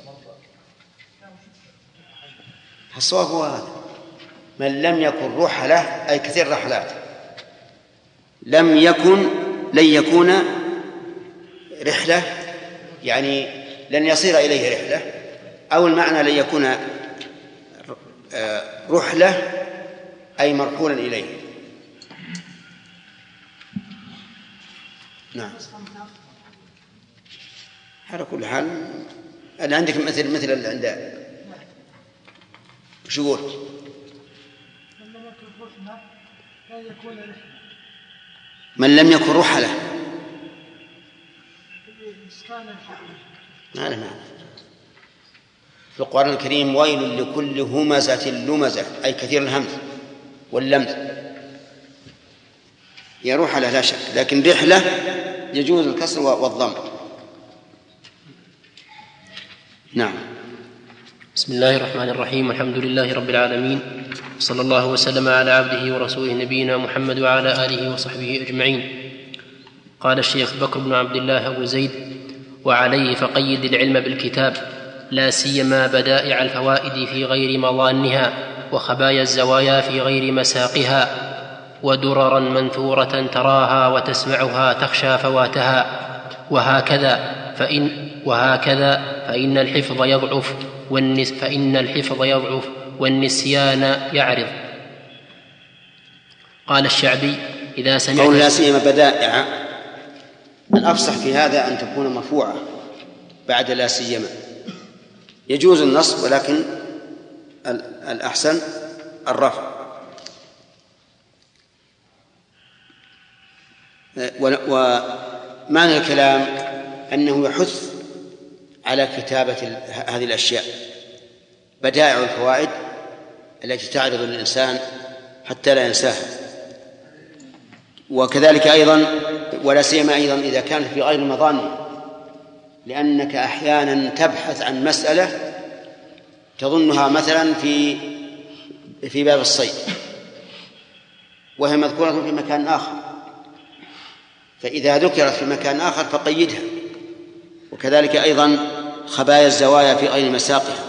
الصواب هو هذا: من لم يكن رحلة أي كثير رحلات، لن يكون رحلة، يعني لن يصير إليه رحلة، أو المعنى لن يكون رحلة أي مرحولا إليه. نعم. على كل حال أنا عندك مثل اللي عند وش يقول؟ من لم يكن رحلة. نعم. في القرآن الكريم: ويل لكل همزة لمزة، أي كثير الهمز واللمز. هي رحلة لا شك، لكن رحلة يجوز الكسر والضم. نعم. بسم الله الرحمن الرحيم. الحمد لله رب العالمين، صلى الله وسلم على عبده ورسوله نبينا محمد وعلى آله وصحبه أجمعين. قال الشيخ بكر بن عبد الله أبو زيد: وعليه فقيد العلم بالكتاب، لا سيما بدائع الفوائد في غير مظانها، وخبايا الزوايا في غير مساقها، ودررا منثورة تراها وتسمعها تخشى فواتها، وهكذا فإن الحفظ يضعف والنسيان يعرض. قال الشعبي: إذا سمعت قول لا سيما بدائع، الأفصح في هذا أن تكون مرفوعة بعد لا سيما. يجوز النصب ولكن الأحسن الرفع. ومعنى الكلام أنه يحث على كتابة هذه الأشياء، بدائع الفوائد التي تعرض للإنسان حتى لا ينساها. وكذلك أيضا ولا سيما أيضا إذا كانت في غير مظانه، لأنك أحيانا تبحث عن مسألة تظنها مثلا في باب الصيد وهي مذكورة في مكان آخر، فإذا ذكرت في مكان آخر فقيدها. وكذلك أيضا خبايا الزوايا في غير مساقها،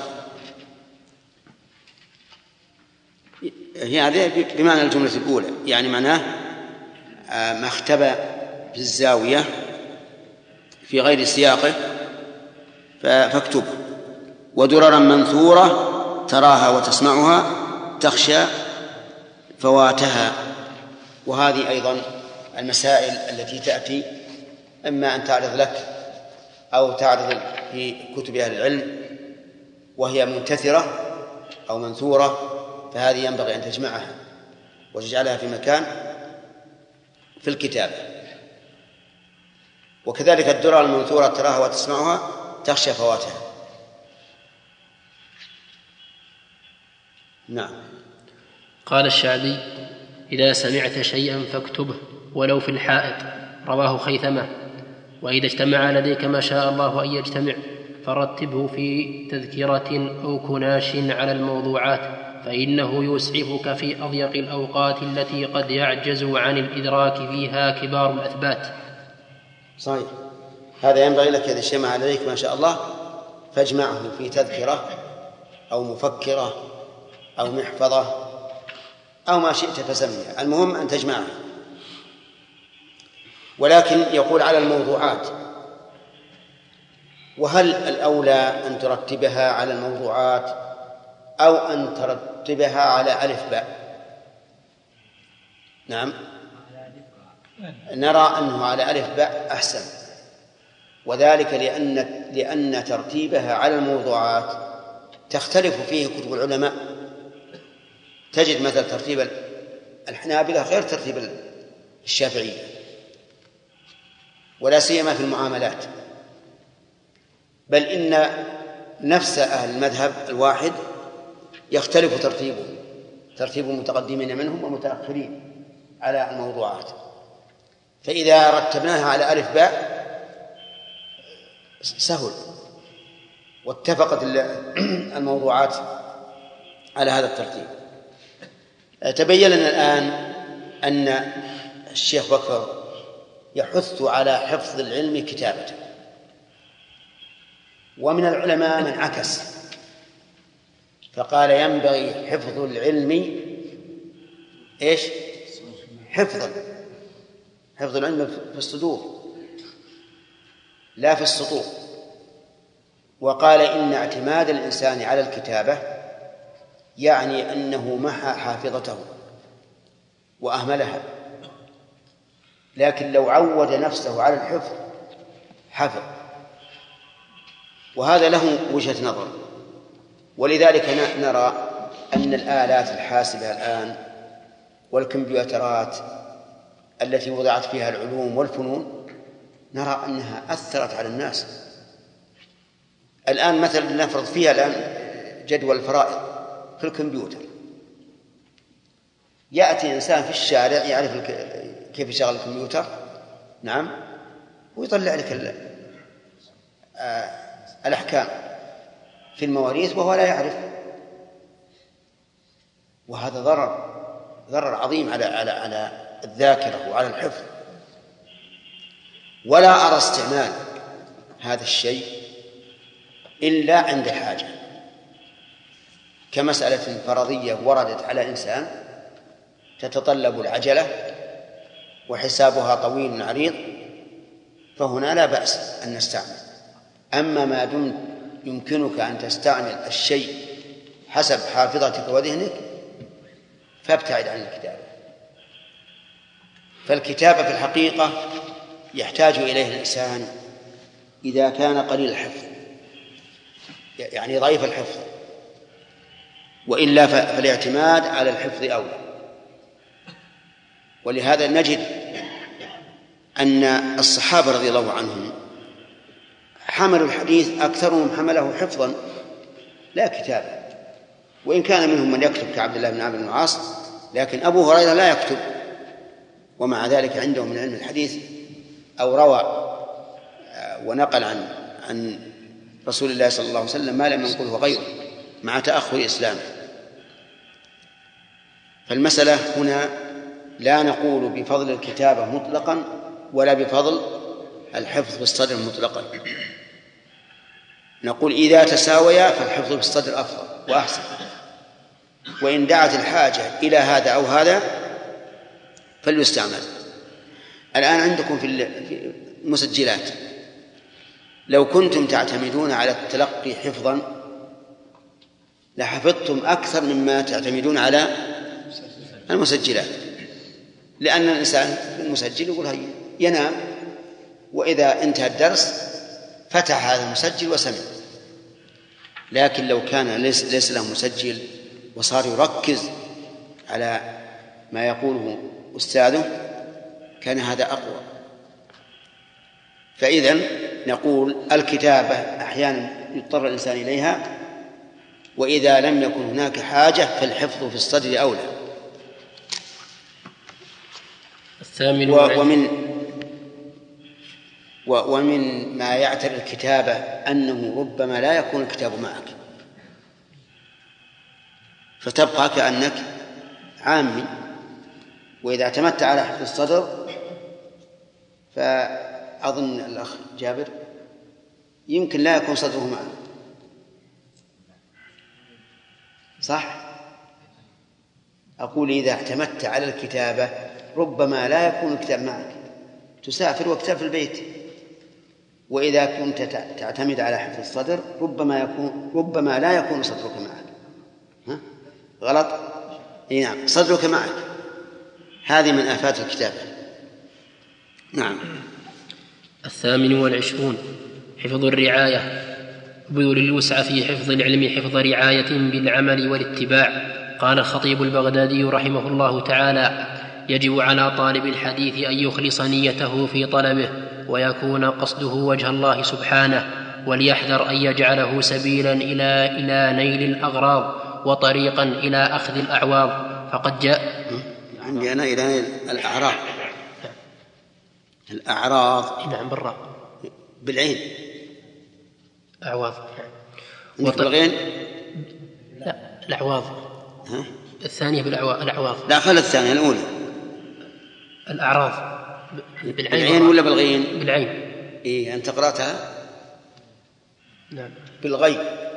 هي هذه بمعنى الجملة الأولى، يعني معناه ما اختبى في الزاوية في غير سياقه فاكتبه. ودررا منثورة تراها وتسمعها تخشى فواتها. وهذه أيضا المسائل التي تأتي إما أن تعرض لك أو تعرض في كتب أهل العلم وهي منتثرة أو منثورة، فهذه ينبغي أن تجمعها وتجعلها في مكان في الكتاب. وكذلك الدرر المنثورة تراها وتسمعها تخشى فواتها. نعم. قال الشعبي: إذا سمعت شيئا فاكتبه ولو في الحائط. رواه خيثمة. وإذا اجتمع لديك ما شاء الله أن يجتمع فرتبه في تذكرة أو كناش على الموضوعات، فإنه يسعفك في أضيق الأوقات التي قد يعجز عن الإدراك فيها كبار الأثبات. صحيح. هذا ينبغي لك إذا اجتمع لديك ما شاء الله فاجمعه في تذكرة أو مفكرة أو محفظة أو ما شئت فسميها، المهم أن تجمعه. ولكن يقول على الموضوعات، وهل الأولى أن ترتبها على الموضوعات أو أن ترتبها على ألف باء؟ نعم، نرى أنه على ألف باء أحسن، وذلك لأن ترتيبها على الموضوعات تختلف فيه كتب العلماء. تجد مثل ترتيب الحنابلة غير ترتيب الشافعية، ولا سيما في المعاملات، بل إن نفس أهل المذهب الواحد يختلف ترتيب المتقدمين منهم والمتأخرين على الموضوعات. فإذا رتبناها على ألف باء سهل، واتفقت الموضوعات على هذا الترتيب. تبين لنا الآن أن الشيخ بكر يحث على حفظ العلم كتابته، ومن العلماء من عكس فقال ينبغي حفظ العلم حفظ العلم في الصدور لا في السطور. وقال إن اعتماد الإنسان على الكتابة يعني أنه محى حافظته وأهملها، لكن لو عود نفسه على الحفظ حفظ. وهذا له وجهة نظر. ولذلك نرى أن الآلات الحاسبة الآن والكمبيوترات التي وضعت فيها العلوم والفنون نرى أنها أثرت على الناس. الآن مثلا نفرض فيها الآن جدول الفرائض في الكمبيوتر، يأتي إنسان في الشارع يعرف كيف يشغل الكمبيوتر، نعم، ويطلع لك الأحكام في المواريث وهو لا يعرف. وهذا ضرر عظيم على الذاكرة وعلى الحفظ. ولا أرى استعمال هذا الشيء إلا عند الحاجة، كمسألة فرضية وردت على إنسان تتطلب العجلة وحسابها طويل عريض، فهنا لا بأس أن نستعمل. أما ما دمت يمكنك أن تستعمل الشيء حسب حافظتك وذهنك فابتعد عن الكتابة. فالكتابة في الحقيقة يحتاج إليه الإنسان إذا كان قليل الحفظ، يعني ضعيف الحفظ، وإلا فالاعتماد على الحفظ أولى. ولهذا نجد أن الصحابة رضي الله عنهم حملوا الحديث أكثرهم حمله حفظا لا كتابة، وإن كان منهم من يكتب كعبد الله بن عمرو بن العاص، لكن أبو هريرة لا يكتب، ومع ذلك عنده من علم الحديث أو روى ونقل عن رسول الله صلى الله عليه وسلم ما لم ينقله غيره مع تأخر إسلامه. فالمسألة هنا لا نقول بفضل الكتابة مطلقا ولا بفضل الحفظ بالصدر مطلقا، نقول إذا تساويا فالحفظ بالصدر أفضل وأحسن، وإن دعت الحاجة إلى هذا أو هذا فليستعمل. الآن عندكم في المسجلات لو كنتم تعتمدون على التلقي حفظا لحفظتم أكثر مما تعتمدون على المسجلات، لأن الإنسان المسجل يقول هيا ينام، وإذا انتهى الدرس فتح هذا المسجل وسمع. لكن لو كان ليس له مسجل وصار يركز على ما يقوله أستاذه كان هذا أقوى. فإذا نقول الكتابة أحيانا يضطر الإنسان إليها، وإذا لم يكن هناك حاجة فالحفظ في الصدر أولى. ومن ما يعتري الكتابة أنه ربما لا يكون الكتاب معك فتبقى كأنك عامي، وإذا اعتمدت على حفظ الصدر فأظن الأخ جابر يمكن لا يكون صدره معك، صح؟ أقول إذا اعتمدت على الكتابة ربما لا يكون الكتاب معك، تسافر وكتاب في البيت. وإذا كنت تعتمد على حفظ الصدر ربما لا يكون صدرك معك. ها؟ غلط؟ نعم، صدرك معك. هذه من آفات الكتابة. نعم. 28 حفظ الرعاية. بذل الوسع في حفظ العلم حفظ رعاية بالعمل والاتباع. قال الخطيب البغدادي رحمه الله تعالى: يجب على طالب الحديث أن يخلص نيته في طلبه ويكون قصده وجه الله سبحانه، وليحذر أن يجعله سبيلا إلى نيل الأغراض وطريقا إلى أخذ الأعواض، فقد جاء عندي أنا إلى الأعراض. الأعراض نعم بالراء بالعين. أعواض بالغين. لا الأعواض. الثانية الأعواض. لا خلت الثانية الأولى. الأعراض بالعين ولا بالغين؟ بالعين. إيه أنت قرأتها؟ نعم بالغي.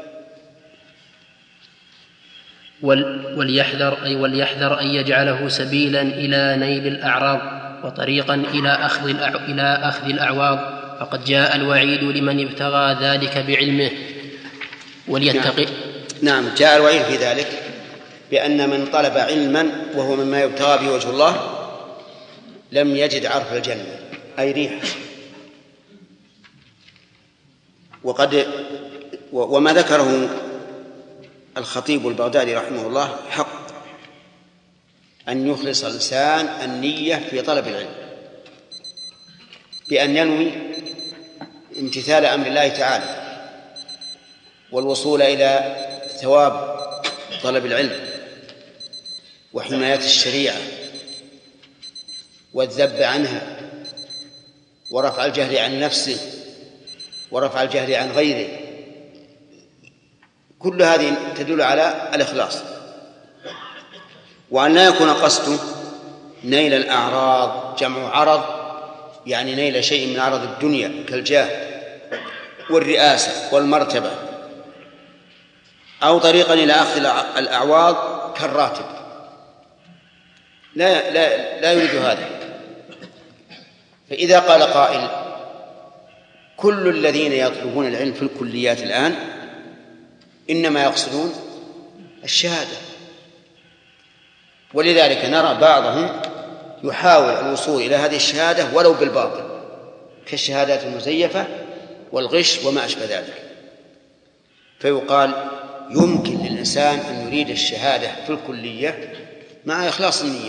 وليحذر أن يجعله سبيلا إلى نيل الأعراض وطريقا إلى أخذ الأعواض، فقد جاء الوعيد لمن ابتغى ذلك بعلمه وليتقي. نعم جاء الوعيد في ذلك بأن من طلب علما وهو مما يبتغى به وجه الله لم يجد عرف الجنة أي ريح. وما ذكره الخطيب البغدادي رحمه الله حق، أن يخلص الإنسان النية في طلب العلم بأن ينوي امتثال أمر الله تعالى والوصول إلى ثواب طلب العلم وحماية الشريعة والذب عنها ورفع الجهل عن نفسه ورفع الجهل عن غيره. كل هذه تدل على الإخلاص، وأن لا يكون قصده نيل الأعراض. جمع عرض يعني نيل شيء من عرض الدنيا كالجاه والرئاسة والمرتبة، أو طريقا إلى أخذ الأعواض كالراتب. لا يريد هذا. فإذا قال قائل: كل الذين يطلبون العلم في الكليات الآن إنما يقصدون الشهادة، ولذلك نرى بعضهم يحاول الوصول إلى هذه الشهادة ولو بالباطل كالشهادات المزيفة والغش وما أشبه ذلك. فيقال: يمكن للإنسان أن يريد الشهادة في الكلية مع إخلاص النية،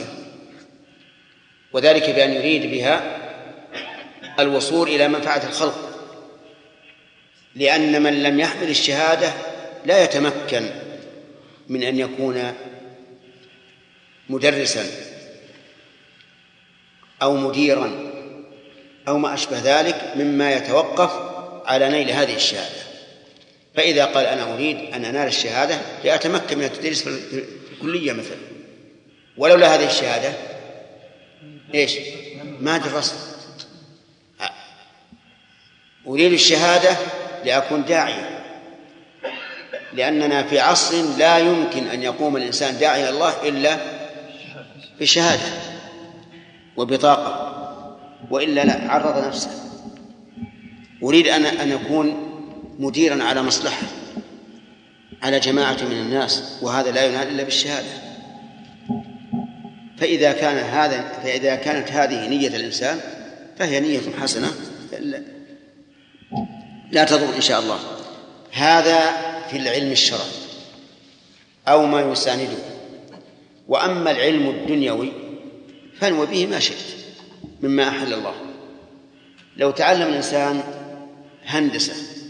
وذلك بأن يريد بها الوصول إلى منفعة الخلق، لأن من لم يحمل الشهادة لا يتمكن من أن يكون مدرسا أو مديرا أو ما أشبه ذلك مما يتوقف على نيل هذه الشهادة. فإذا قال: أنا أريد أن أنال الشهادة لأتمكن من التدريس في الكلية مثلا، ولولا هذه الشهادة إيش؟ ما درست. أريد الشهادة لأكون داعيا، لأننا في عصر لا يمكن أن يقوم الإنسان داعي إلى الله إلا بشهادة وبطاقة، وإلا لا عرض نفسه. أريد أن أكون مديرا على مصلحة على جماعة من الناس، وهذا لا ينال إلا بالشهادة. فإذا كانت هذه نية الإنسان فهي نية حسنة لا تضر إن شاء الله. هذا في العلم الشرعي أو ما يسانده. وأما العلم الدنيوي فانو به ما شئت مما أحل الله. لو تعلم الإنسان هندسة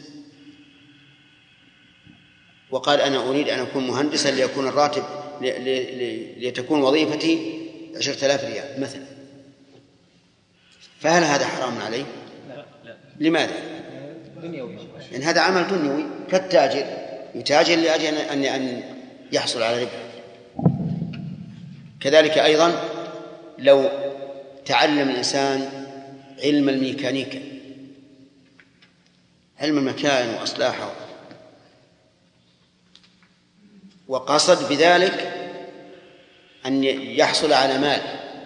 وقال: أنا أريد أن أكون مهندسا ليكون الراتب لتكون وظيفتي 10,000 ريال مثلا، فهل هذا حرام عليه؟ لا. لماذا؟ دنيوي. إن هذا عمل دنيوي كالتاجر يتاجر لأجل أن يحصل على ربح. كذلك أيضا لو تعلم الإنسان علم الميكانيكا، علم المكائن وأصلاحه، وقصد بذلك أن يحصل على مال،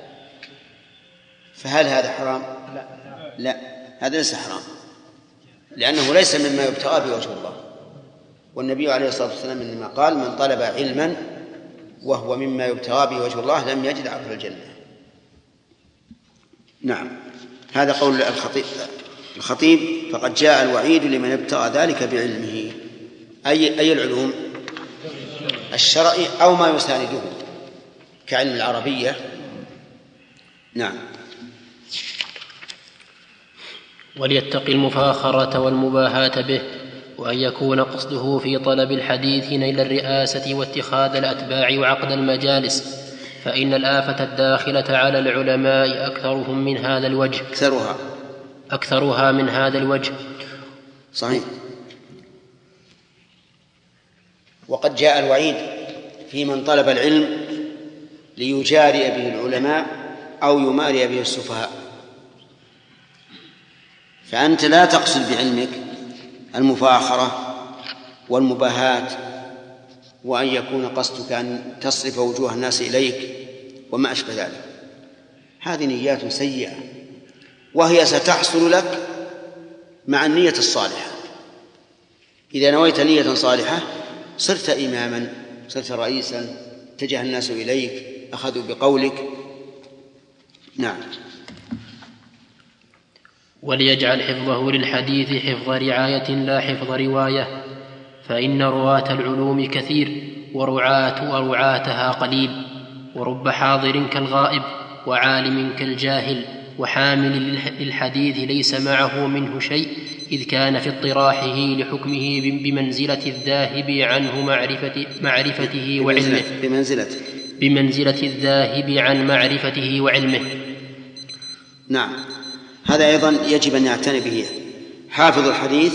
فهل هذا حرام؟ لا، هذا ليس حرام، لأنه ليس مما يبتغى بوجه الله. والنبي عليه الصلاة والسلام إنما قال: من طلب علما وهو مما يبتغى بوجه الله لم يجد عرف الجنة. نعم، هذا قول الخطيب: فقد جاء الوعيد لمن ابتغى ذلك بعلمه. أي العلوم؟ الشرعي أو ما يسانده كعلم العربية. نعم. وليتقي المفاخرة والمباهاة به، وأن يكون قصده في طلب الحديث نيل الرئاسة واتخاذ الأتباع وعقد المجالس، فإن الآفة الداخلة على العلماء أكثرها من هذا الوجه. صحيح. وقد جاء الوعيد في من طلب العلم ليجاري به العلماء أو يماري به السفهاء. فأنت لا تقصد بعلمك المفاخرة والمباهاة، وأن يكون قصدك أن تصرف وجوه الناس إليك وما أشبه ذلك. هذه نيات سيئة، وهي ستحصل لك مع النية الصالحة. إذا نويت نية صالحة صرت إماما، صرت رئيسا، اتجه الناس إليك، أخذوا بقولك. نعم. وليجعل حفظه للحديث حفظ رعاية لا حفظ رواية، فإن رواة العلوم كثير ورعاتها قليل، ورب حاضر كالغائب وعالم كالجاهل، وحامل للحديث ليس معه منه شيء، إذ كان في اطراحه لحكمه بمنزلة الذاهب عنه معرفته وعلمه، بمنزلة الذاهب عن معرفته وعلمه. نعم. هذا أيضا يجب أن يعتني به حافظ الحديث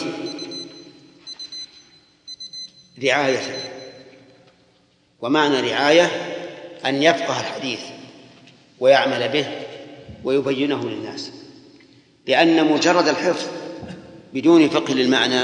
رعاية. ومعنى رعاية أن يفقه الحديث ويعمل به ويبينه للناس، لأن مجرد الحفظ بدون فقه للمعنى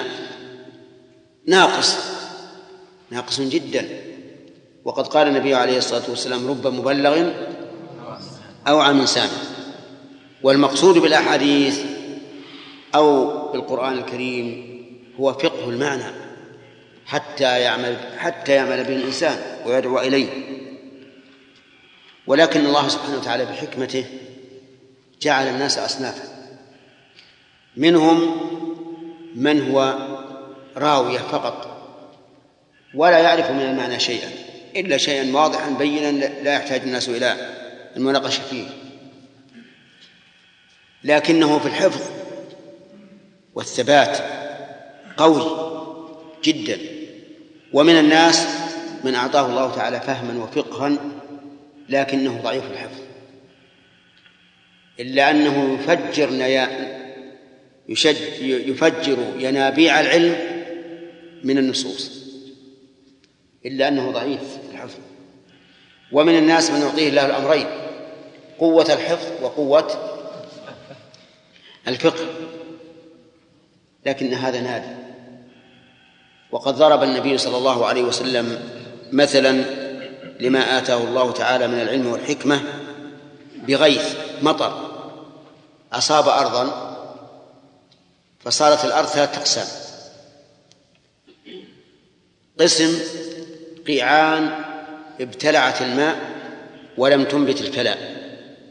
ناقص جدا. وقد قال النبي عليه الصلاة والسلام: رب مبلغ أو عام سامع. والمقصود بالأحاديث أو بالقرآن الكريم هو فقه المعنى حتى يعمل به الإنسان ويدعو إليه. ولكن الله سبحانه وتعالى بحكمته جعل الناس أصنافا، منهم من هو راوية فقط ولا يعرف من المعنى شيئا إلا شيئا واضحا بينا لا يحتاج الناس إلى المناقشة فيه، لكنه في الحفظ والثبات قوي جدا. ومن الناس من أعطاه الله تعالى فهما وفقها لكنه ضعيف الحفظ، إلا أنه يفجر ينابيع العلم من النصوص، إلا أنه ضعيف في الحفظ. ومن الناس من يعطيه الله الأمرين: قوة الحفظ وقوة الفقه، لكن هذا نادر. وقد ضرب النبي صلى الله عليه وسلم مثلا لما آتاه الله تعالى من العلم والحكمة بغيث مطر أصاب أرضا فصارت الأرض 3 أقسام: قسم قيعان ابتلعت الماء ولم تنبت الكلاء.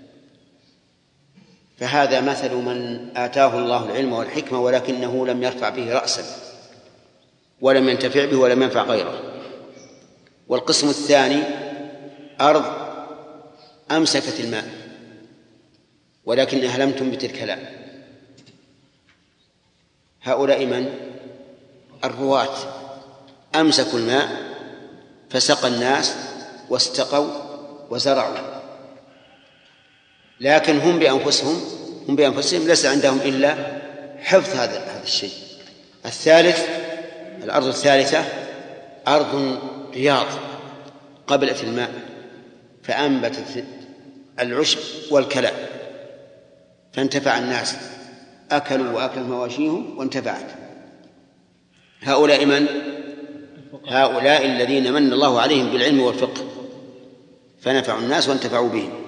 فهذا مثل من آتاه الله العلم والحكمة ولكنه لم يرفع به رأسا ولم ينتفع به ولم ينفع غيره. والقسم الثاني أرض أمسكت الماء ولكنها لم تنبت الكلاء. هؤلاء من؟ الرواة، أمسكوا الماء فسقى الناس واستقوا وزرعوا، لكن هم بأنفسهم ليس عندهم إلا حفظ هذا الشيء. الأرض الثالثة أرض رياض قبلت الماء فأنبتت العشب والكلاء فانتفع الناس، أكلوا وأكلت مواشيهم وانتفعت. هؤلاء من؟ هؤلاء الذين من الله عليهم بالعلم والفقه فنفعوا الناس وانتفعوا بهم.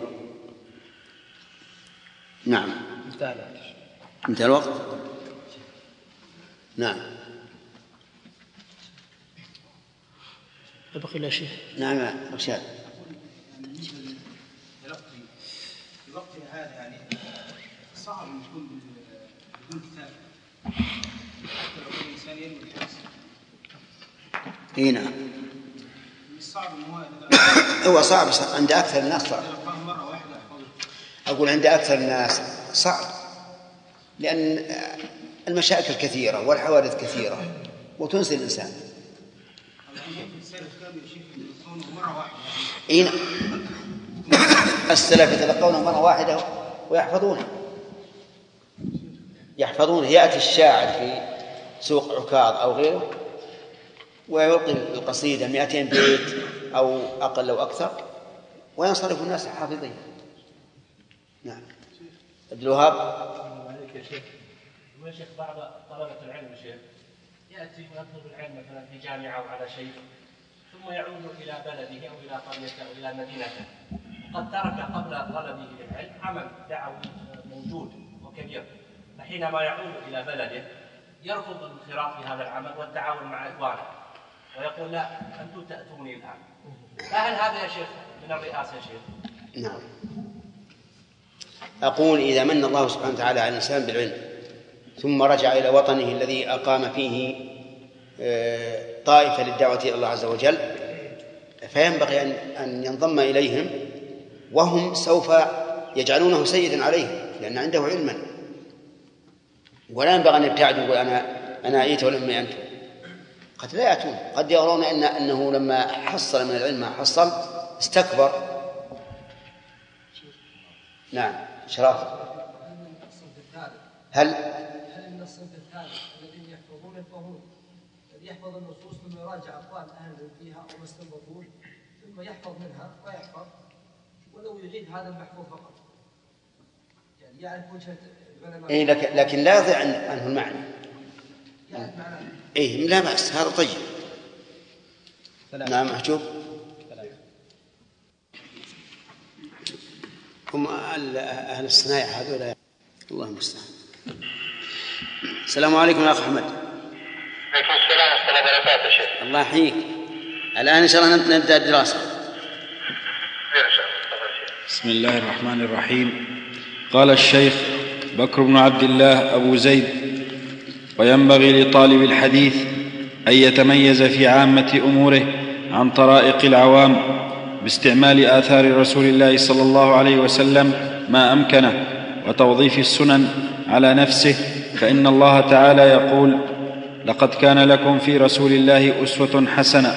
نعم. انتهى الوقت. نعم. بقي لا شيء. نعم رشاد. في وقت هذا يعني صعب أن يكون بدون كتاب حتى لو كان الإنسان ينوي الحفظ اي نعم. صعب هو صعب عند أكثر الناس صعب. مرة واحدة أقول عند أكثر الناس صعب، لأن المشاكل كثيرة والحوادث كثيرة وتنسي الإنسان. إيه السلف يتلقونه مرة واحدة ويحفظونه. يأتي الشاعر في سوق عكاظ أو غيره ويلقي القصيدة 200 بيت أو أقل أو أكثر وينصرف الناس حافظين. نعم. عبد الوهاب. عليك يا شيخ. يا شيخ بعض طلبة العلم يا شيخ يأتي ويطلب العلم مثلا في جامعة أو على شيء ثم يعود إلى بلده أو إلى قريته أو إلى مدينته قد ترك قبل طلبه للعلم عمل دعوي موجود وكبير، فحينما يعود إلى بلده يرفض الانخراط في هذا العمل والتعاون مع إخوانه ويقول لا أنتم تأتوني الآن. فهل هذا يا شيخ من الرئاسة يا شيخ؟ نعم. أقول إذا من الله سبحانه وتعالى على الإنسان بالعلم ثم رجع إلى وطنه الذي أقام فيه طائفة للدعوة إلى الله عز وجل فينبغي أن ينضم إليهم وهم سوف يجعلونه سيدا عليهم لأن عنده علما، ولا ينبغي أن يبتعدوا ويقول أنا أيت ولم أنتم. قد لا يأتون، قد يرون أنه لما حصل من العلم ما حصل استكبر. نعم. شرف. هل من الصنف الثالث الذين يحفظون الفهوم الذي يحفظ النصوص ثم يراجع أقوال أهل فيها أو ما استنبطوه ثم يحفظ منها ويحفظ ولو يعيد هذا المحفوظ فقط، يعني يعرف وجهة العلماء. إيه لكن لا يضيع عنه المعنى. إيه لا بأس، هذا طيب. نعم. محجوب. هم أهل الصناعة هذول الله المستعان. السلام عليكم يا أخ أحمد. عليكم السلام ورحمة الله وبركاته شيخ. الله يحييك. الآن إن شاء الله نبدأ الدراسة. بسم الله الرحمن الرحيم. قال الشيخ بكر بن عبد الله أبو زيد: وينبغي لطالب الحديث أن يتميز في عامة أموره عن طرائق العوام باستعمال آثار رسول الله صلى الله عليه وسلم ما أمكنه وتوظيف السنن على نفسه، فإن الله تعالى يقول: لقد كان لكم في رسول الله أسوة حسنة.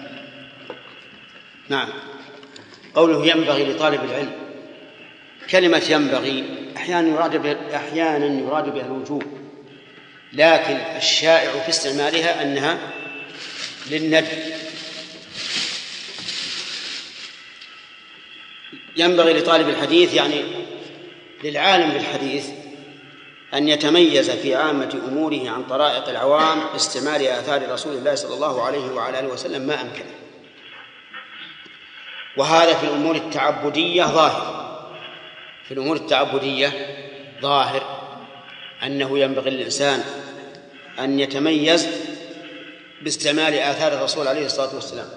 نعم. قوله ينبغي لطالب العلم، كلمة ينبغي أحيانا يراد بها الوجوب، لكن الشائع في استعمالها أنها للندب. ينبغي لطالب الحديث يعني للعالم بالحديث أن يتميز في عامة أموره عن طرائق العوام باستعمال آثار رسول الله صلى الله عليه وعلى آله وسلم ما أمكنه. وهذا في الأمور التعبدية ظاهر. في الأمور التعبدية ظاهر أنه ينبغي للإنسان أن يتميز باستعمال آثار الرسول عليه الصلاة والسلام.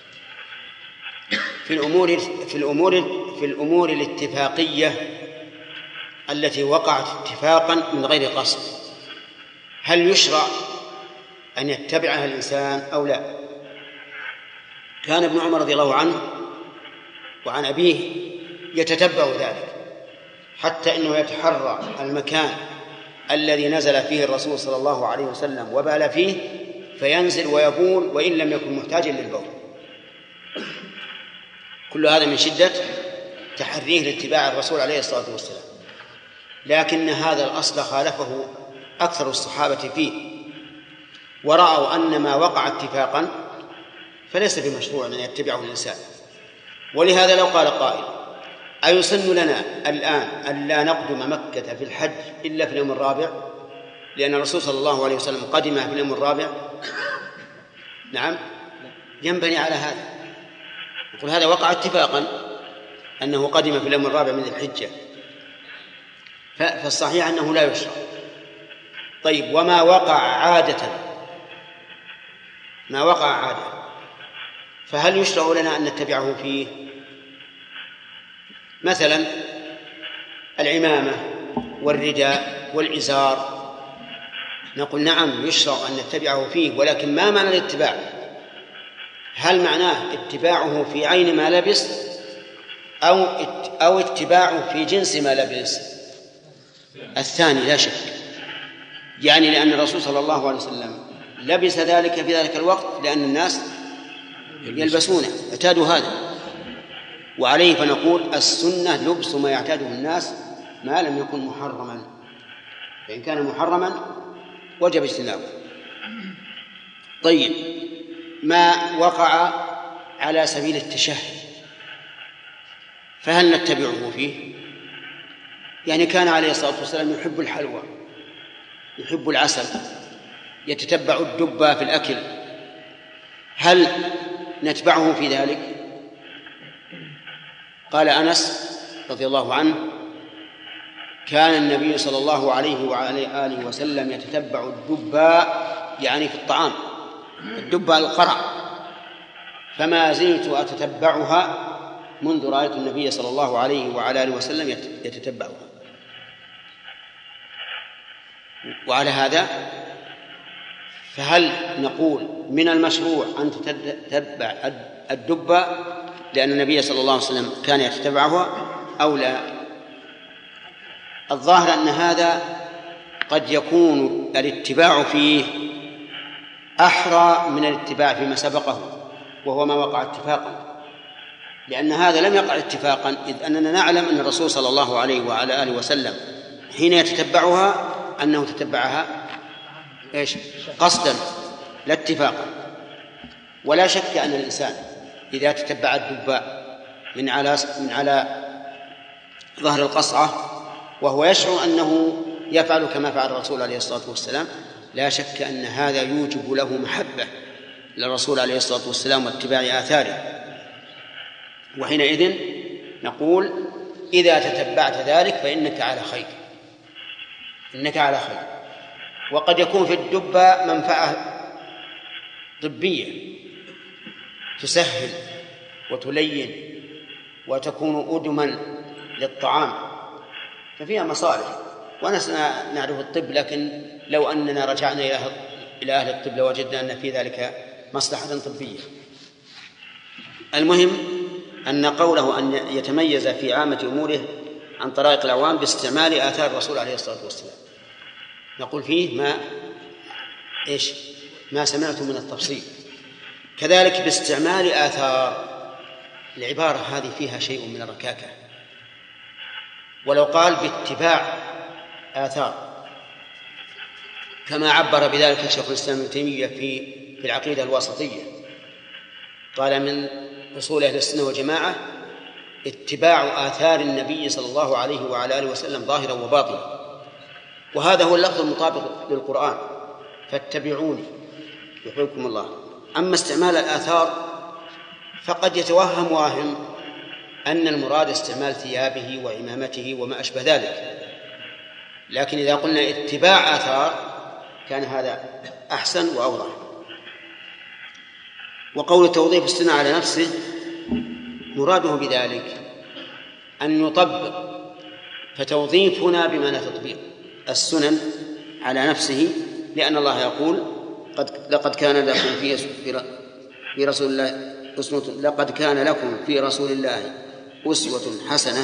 في الأمور الاتفاقية التي وقعت اتفاقا من غير قصد، هل يشرع أن يتبعها الإنسان أو لا؟ كان ابن عمر رضي الله عنه وعن أبيه يتتبع ذلك، حتى إنه يتحرى المكان الذي نزل فيه الرسول صلى الله عليه وسلم وبال فيه فينزل ويبول وإن لم يكن محتاجا للبول. كل هذا من شدة تحريه لاتباع الرسول عليه الصلاة والسلام. لكن هذا الأصل خالفه أكثر الصحابة فيه، ورأوا أن ما وقع اتفاقا فليس بمشروع أن يتبعه الإنسان. ولهذا لو قال قائل: أيسن لنا الآن أن لا نقدم مكة في الحج إلا في اليوم الرابع لأن الرسول صلى الله عليه وسلم قدم في اليوم الرابع؟ نعم، ينبني على هذا. يقول هذا وقع اتفاقا أنه قدم في اليوم الرابع من الحجة، فالصحيح أنه لا يشرع. طيب، وما وقع عادة، ما وقع عادة فهل يشرع لنا أن نتبعه فيه؟ مثلا العمامة والرداء والإزار، نقول نعم يشرع أن نتبعه فيه، ولكن ما معنى الاتباع؟ هل معناه اتباعه في عين ما لبس أو اتباعه في جنس ما لبس؟ الثاني لا شك، يعني لأن الرسول صلى الله عليه وسلم لبس ذلك في ذلك الوقت لأن الناس يلبسونه، اعتادوا هذا، وعليه فنقول السنة لبس ما يعتاده الناس ما لم يكن محرما، فإن كان محرما وجب اجتنابه. طيب، ما وقع على سبيل التشهي فهل نتبعه فيه؟ يعني كان عليه الصلاة والسلام يحب الحلوى، يحب العسل، يتتبع الدبة في الأكل، هل نتبعه في ذلك؟ قال أنس رضي الله عنه: كان النبي صلى الله عليه وعلى آله وسلم يتتبع الدباء، يعني في الطعام، الدباء القرع، فما زلت أتتبعها منذ رأيت النبي صلى الله عليه وعلى آله وسلم يتتبعها. وعلى هذا فهل نقول من المشروع أن تتبع الدباء لأن النبي صلى الله عليه وسلم كان يتتبعها أو لا؟ الظاهر أن هذا قد يكون الاتباع فيه أحرى من الاتباع فيما سبقه، وهو ما وقع اتفاقا، لأن هذا لم يقع اتفاقا، إذ أننا نعلم أن الرسول صلى الله عليه وعلى آله وسلم حين يتتبعها أنه تتبعها قصدا لا اتفاقا. ولا شك أن الإنسان إذا تتبع الدباء من على ظهر القصعة وهو يشعر أنه يفعل كما فعل الرسول عليه الصلاة والسلام، لا شك أن هذا يوجب له محبة للرسول عليه الصلاة والسلام واتباع آثاره. وحينئذ نقول: إذا تتبعت ذلك فإنك على خير، إنك على خير. وقد يكون في الدبة منفعة طبية تسهل وتلين وتكون أدما للطعام، ففيها مصالح، ونحن نعرف الطب، لكن لو أننا رجعنا إلى أهل الطب لوجدنا أن في ذلك مصلحة طبية. المهم أن قوله أن يتميز في عامة أموره عن طرائق العوام باستعمال آثار الرسول عليه الصلاة والسلام، نقول فيه ما سمعت من التفصيل. كذلك باستعمال آثار، العبارة هذه فيها شيء من الركاكة، ولو قال باتباع آثار كما عبر بذلك شيخ الإسلام ابن تيمية في العقيدة الواسطية، قال: من أصول أهل السنة والجماعة اتباع آثار النبي صلى الله عليه وعلى آله وسلم ظاهرا وباطنا، وهذا هو اللفظ المطابق للقرآن: فاتبعوني يحببكم الله. أما استعمال الآثار فقد يتوهم واهم أن المراد استعمال ثيابه وعمامته وما أشبه ذلك، لكن إذا قلنا اتباع آثار كان هذا أحسن وأوضح. وقول توظيف السنة على نفسه مراده بذلك أن يطبق، فتوظيف هنا بمعنى تطبيق السنن على نفسه، لأن الله يقول: لقد كان لكم في رسول الله أسوة، لقد كان لكم في رسول الله أسوة حسنة.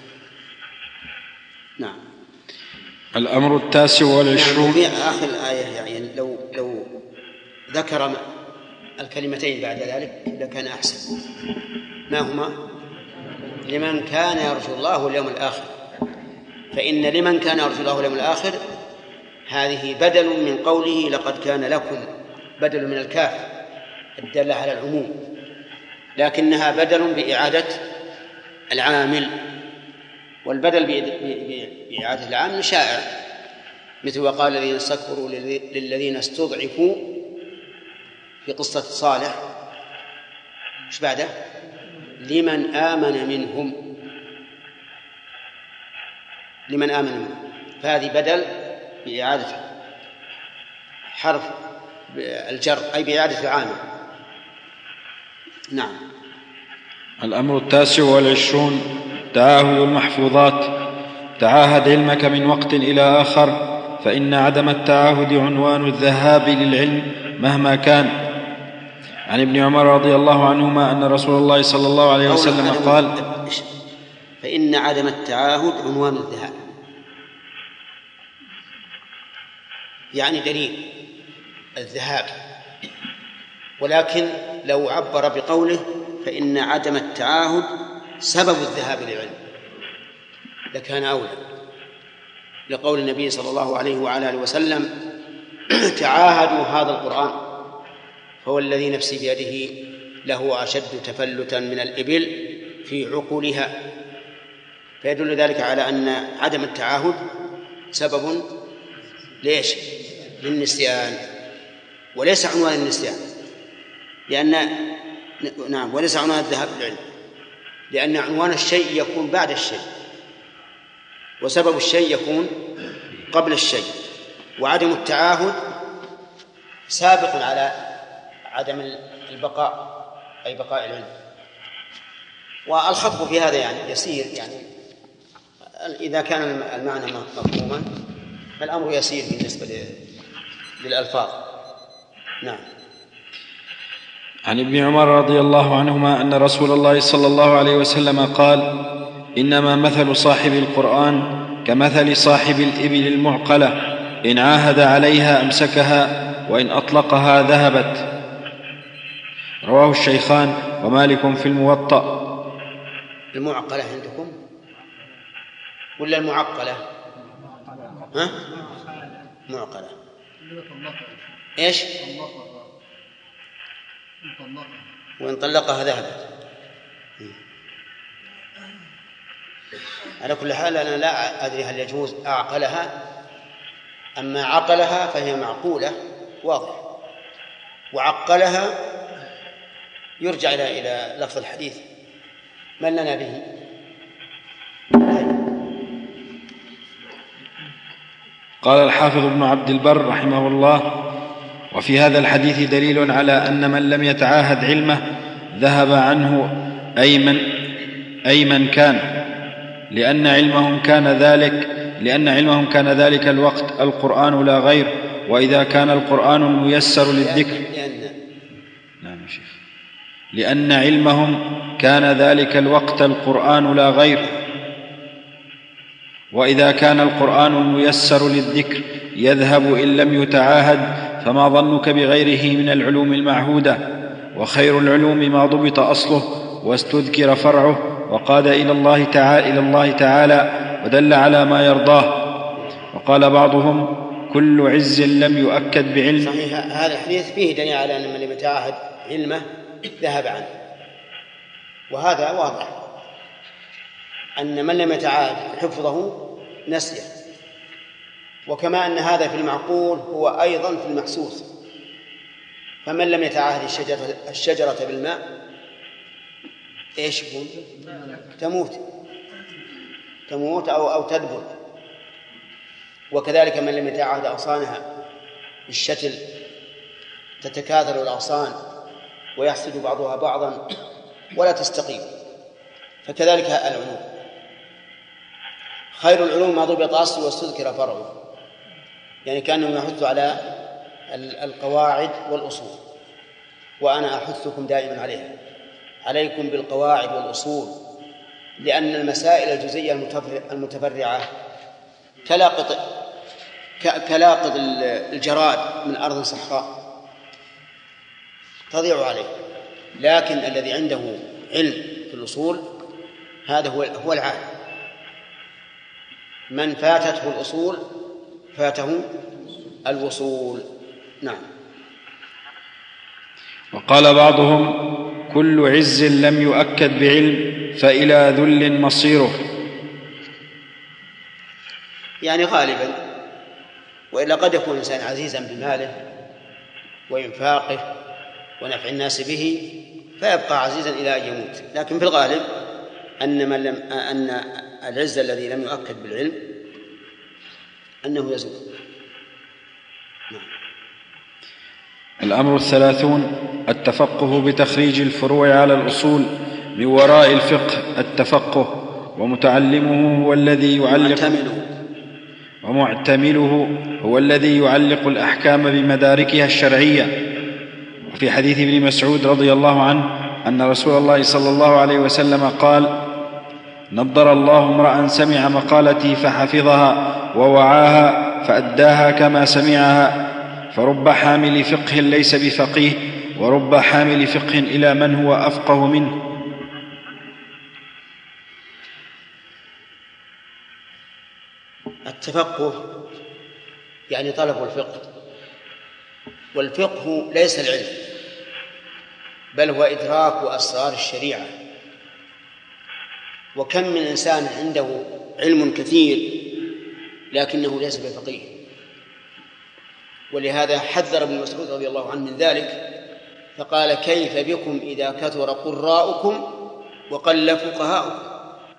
نعم. الأمر 29. في آخر الآية يعني لو ذكر الكلمتين بعد ذلك لكان أحسن. ما هما؟ لمن كان يرجو الله واليوم الآخر، فإن لمن كان يرجو الله واليوم الآخر هذه بدل من قوله لقد كان لكم، بدل من الكاف الدالة على العموم، لكنها بدل بإعادة العامل، والبدل بإعادة العامل شائع، مثل وقال الذين استكبروا للذين استضعفوا في قصة صالح مش بعده لمن آمن منهم، لمن آمن منهم، فهذه بدل بإعادة حرف الجر أي بإعادة العامل. نعم. الأمر 29. تعاهد المحفوظات. تعاهد علمك من وقت إلى آخر، فإن عدم التعاهد عنوان الذهاب للعلم مهما كان. عن ابن عمر رضي الله عنهما أن رسول الله صلى الله عليه وسلم قال: فإن عدم التعاهد عنوان الذهاب، يعني دليل الذهاب. ولكن لو عبر بقوله فإن عدم التعاهد سبب الذهاب للعلم لكان أولى، لقول النبي صلى الله عليه وعلى آله وسلم: تعاهدوا هذا القرآن فهو الذي نفسي بيده له أشد تفلتا من الإبل في عقولها. فيدل ذلك على أن عدم التعاهد سبب ليش؟ للنسيان، وليس عنوان النسيان، وليس عنوان الذهاب للعلم، لأن عنوان الشيء يكون بعد الشيء، وسبب الشيء يكون قبل الشيء، وعدم التعاهد سابق على عدم البقاء، أي بقاء العلم. والخطب في هذا يعني يسير، يعني إذا كان المعنى مفهوما فالأمر يسير بالنسبة للألفاظ. نعم. عن ابن عمر رضي الله عنهما أن رسول الله صلى الله عليه وسلم قال: إنما مثل صاحب القرآن كمثل صاحب الإبل المعقلة، إن عاهد عليها أمسكها وإن أطلقها ذهبت. رواه الشيخان ومالك في الموطأ. المعقلة عندكم ولا المعقلة؟ ها؟ معقلة. إيش؟ وإن طلقها ذهبت. على كل حال أنا لا أدري هل يجوز أعقلها، أما عقلها فهي معقولة واضح، وعقلها يرجع إلى لفظ الحديث من لنا به. قال الحافظ ابن عبد البر رحمه الله: وفي هذا الحديث دليل على أن من لم يتعاهد علمه ذهب عنه أي من كان، لأن علمهم كان ذلك الوقت القرآن لا غير، وإذا كان القرآن الميسر للذكر لأن علمهم كان ذلك الوقت القرآن لا غير، وإذا كان القرآن الميسر للذكر يذهب إن لم يتعاهد، فما ظنك بغيره من العلوم المعهودة؟ وخير العلوم ما ضبط أصله واستذكر فرعه وقاد إلى الله تعالى ودل على ما يرضاه. وقال بعضهم: كل عز لم يؤكد بعلم. صحيح، هذا الحديث فيه دليل على أن من لم يتعاهد علمه ذهب عنه، وهذا واضح أن من لم يتعاهد حفظه نسيه. وكما أن هذا في المعقول هو أيضا في المحسوس، فمن لم يتعاهد الشجرة بالماء إيش يكون؟ تموت أو تدبر. وكذلك من لم يتعاهد أغصانها بالشتل تتكاثر الأغصان ويحسد بعضها بعضا ولا تستقيم. فكذلك العلوم، خير العلوم ما ضبط أصله واستذكر فرعه، يعني كأنه يحث على القواعد والأصول، وأنا أحثكم دائما عليها، عليكم بالقواعد والأصول، لأن المسائل الجزئية المتفرعة كلاقط الجراد من أرض صحراء تضيع عليه. لكن الذي عنده علم في الأصول هذا هو العالم. من فاتته الأصول فاته الوصول. نعم. وقال بعضهم: كل عز لم يؤكد بعلم فإلى ذل مصيره. يعني غالبا، وإلا قد يكون الإنسان عزيزا بماله وإنفاقه ونفع الناس به فيبقى عزيزا إلى أن يموت، لكن في الغالب أن العز الذي لم يؤكد بالعلم أنه يزول. الأمر 30: التفقه بتخريج الفروع على الأصول من وراء الفقه التفقه، ومتعلمه هو الذي يعلق ومعتمله هو الذي يعلق الأحكام بمداركها الشرعية. في حديث ابن مسعود رضي الله عنه أن رسول الله صلى الله عليه وسلم قال: نضر الله امرأ سمع مقالتي فحفظها ووعاها فأداها كما سمعها، فرب حامل فقه ليس بفقيه، ورب حامل فقه إلى من هو أفقه منه. التفقه يعني طلب الفقه، والفقه ليس العلم بل هو إدراك أسرار الشريعة. وكم من إنسان عنده علم كثير لكنه ليس بفقيه، ولهذا حذر ابن مسعود رضي الله عنه من ذلك فقال: كيف بكم إذا كثر قراؤكم وقل فقهاؤكم.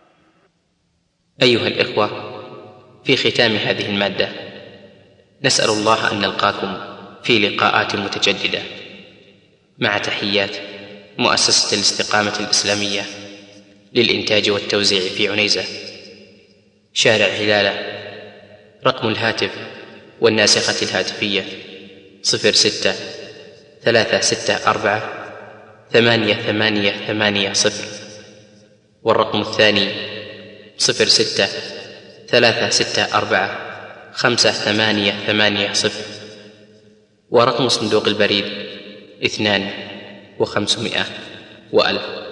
أيها الإخوة، في ختام هذه المادة نسأل الله أن نلقاكم في لقاءات متجددة، مع تحيات مؤسسة الاستقامة الإسلامية للإنتاج والتوزيع في عنيزة، شارع هلالة. رقم الهاتف والناسخة الهاتفية 06-364-8880، والرقم الثاني 06-364-5880، ورقم صندوق البريد 2500 و1000.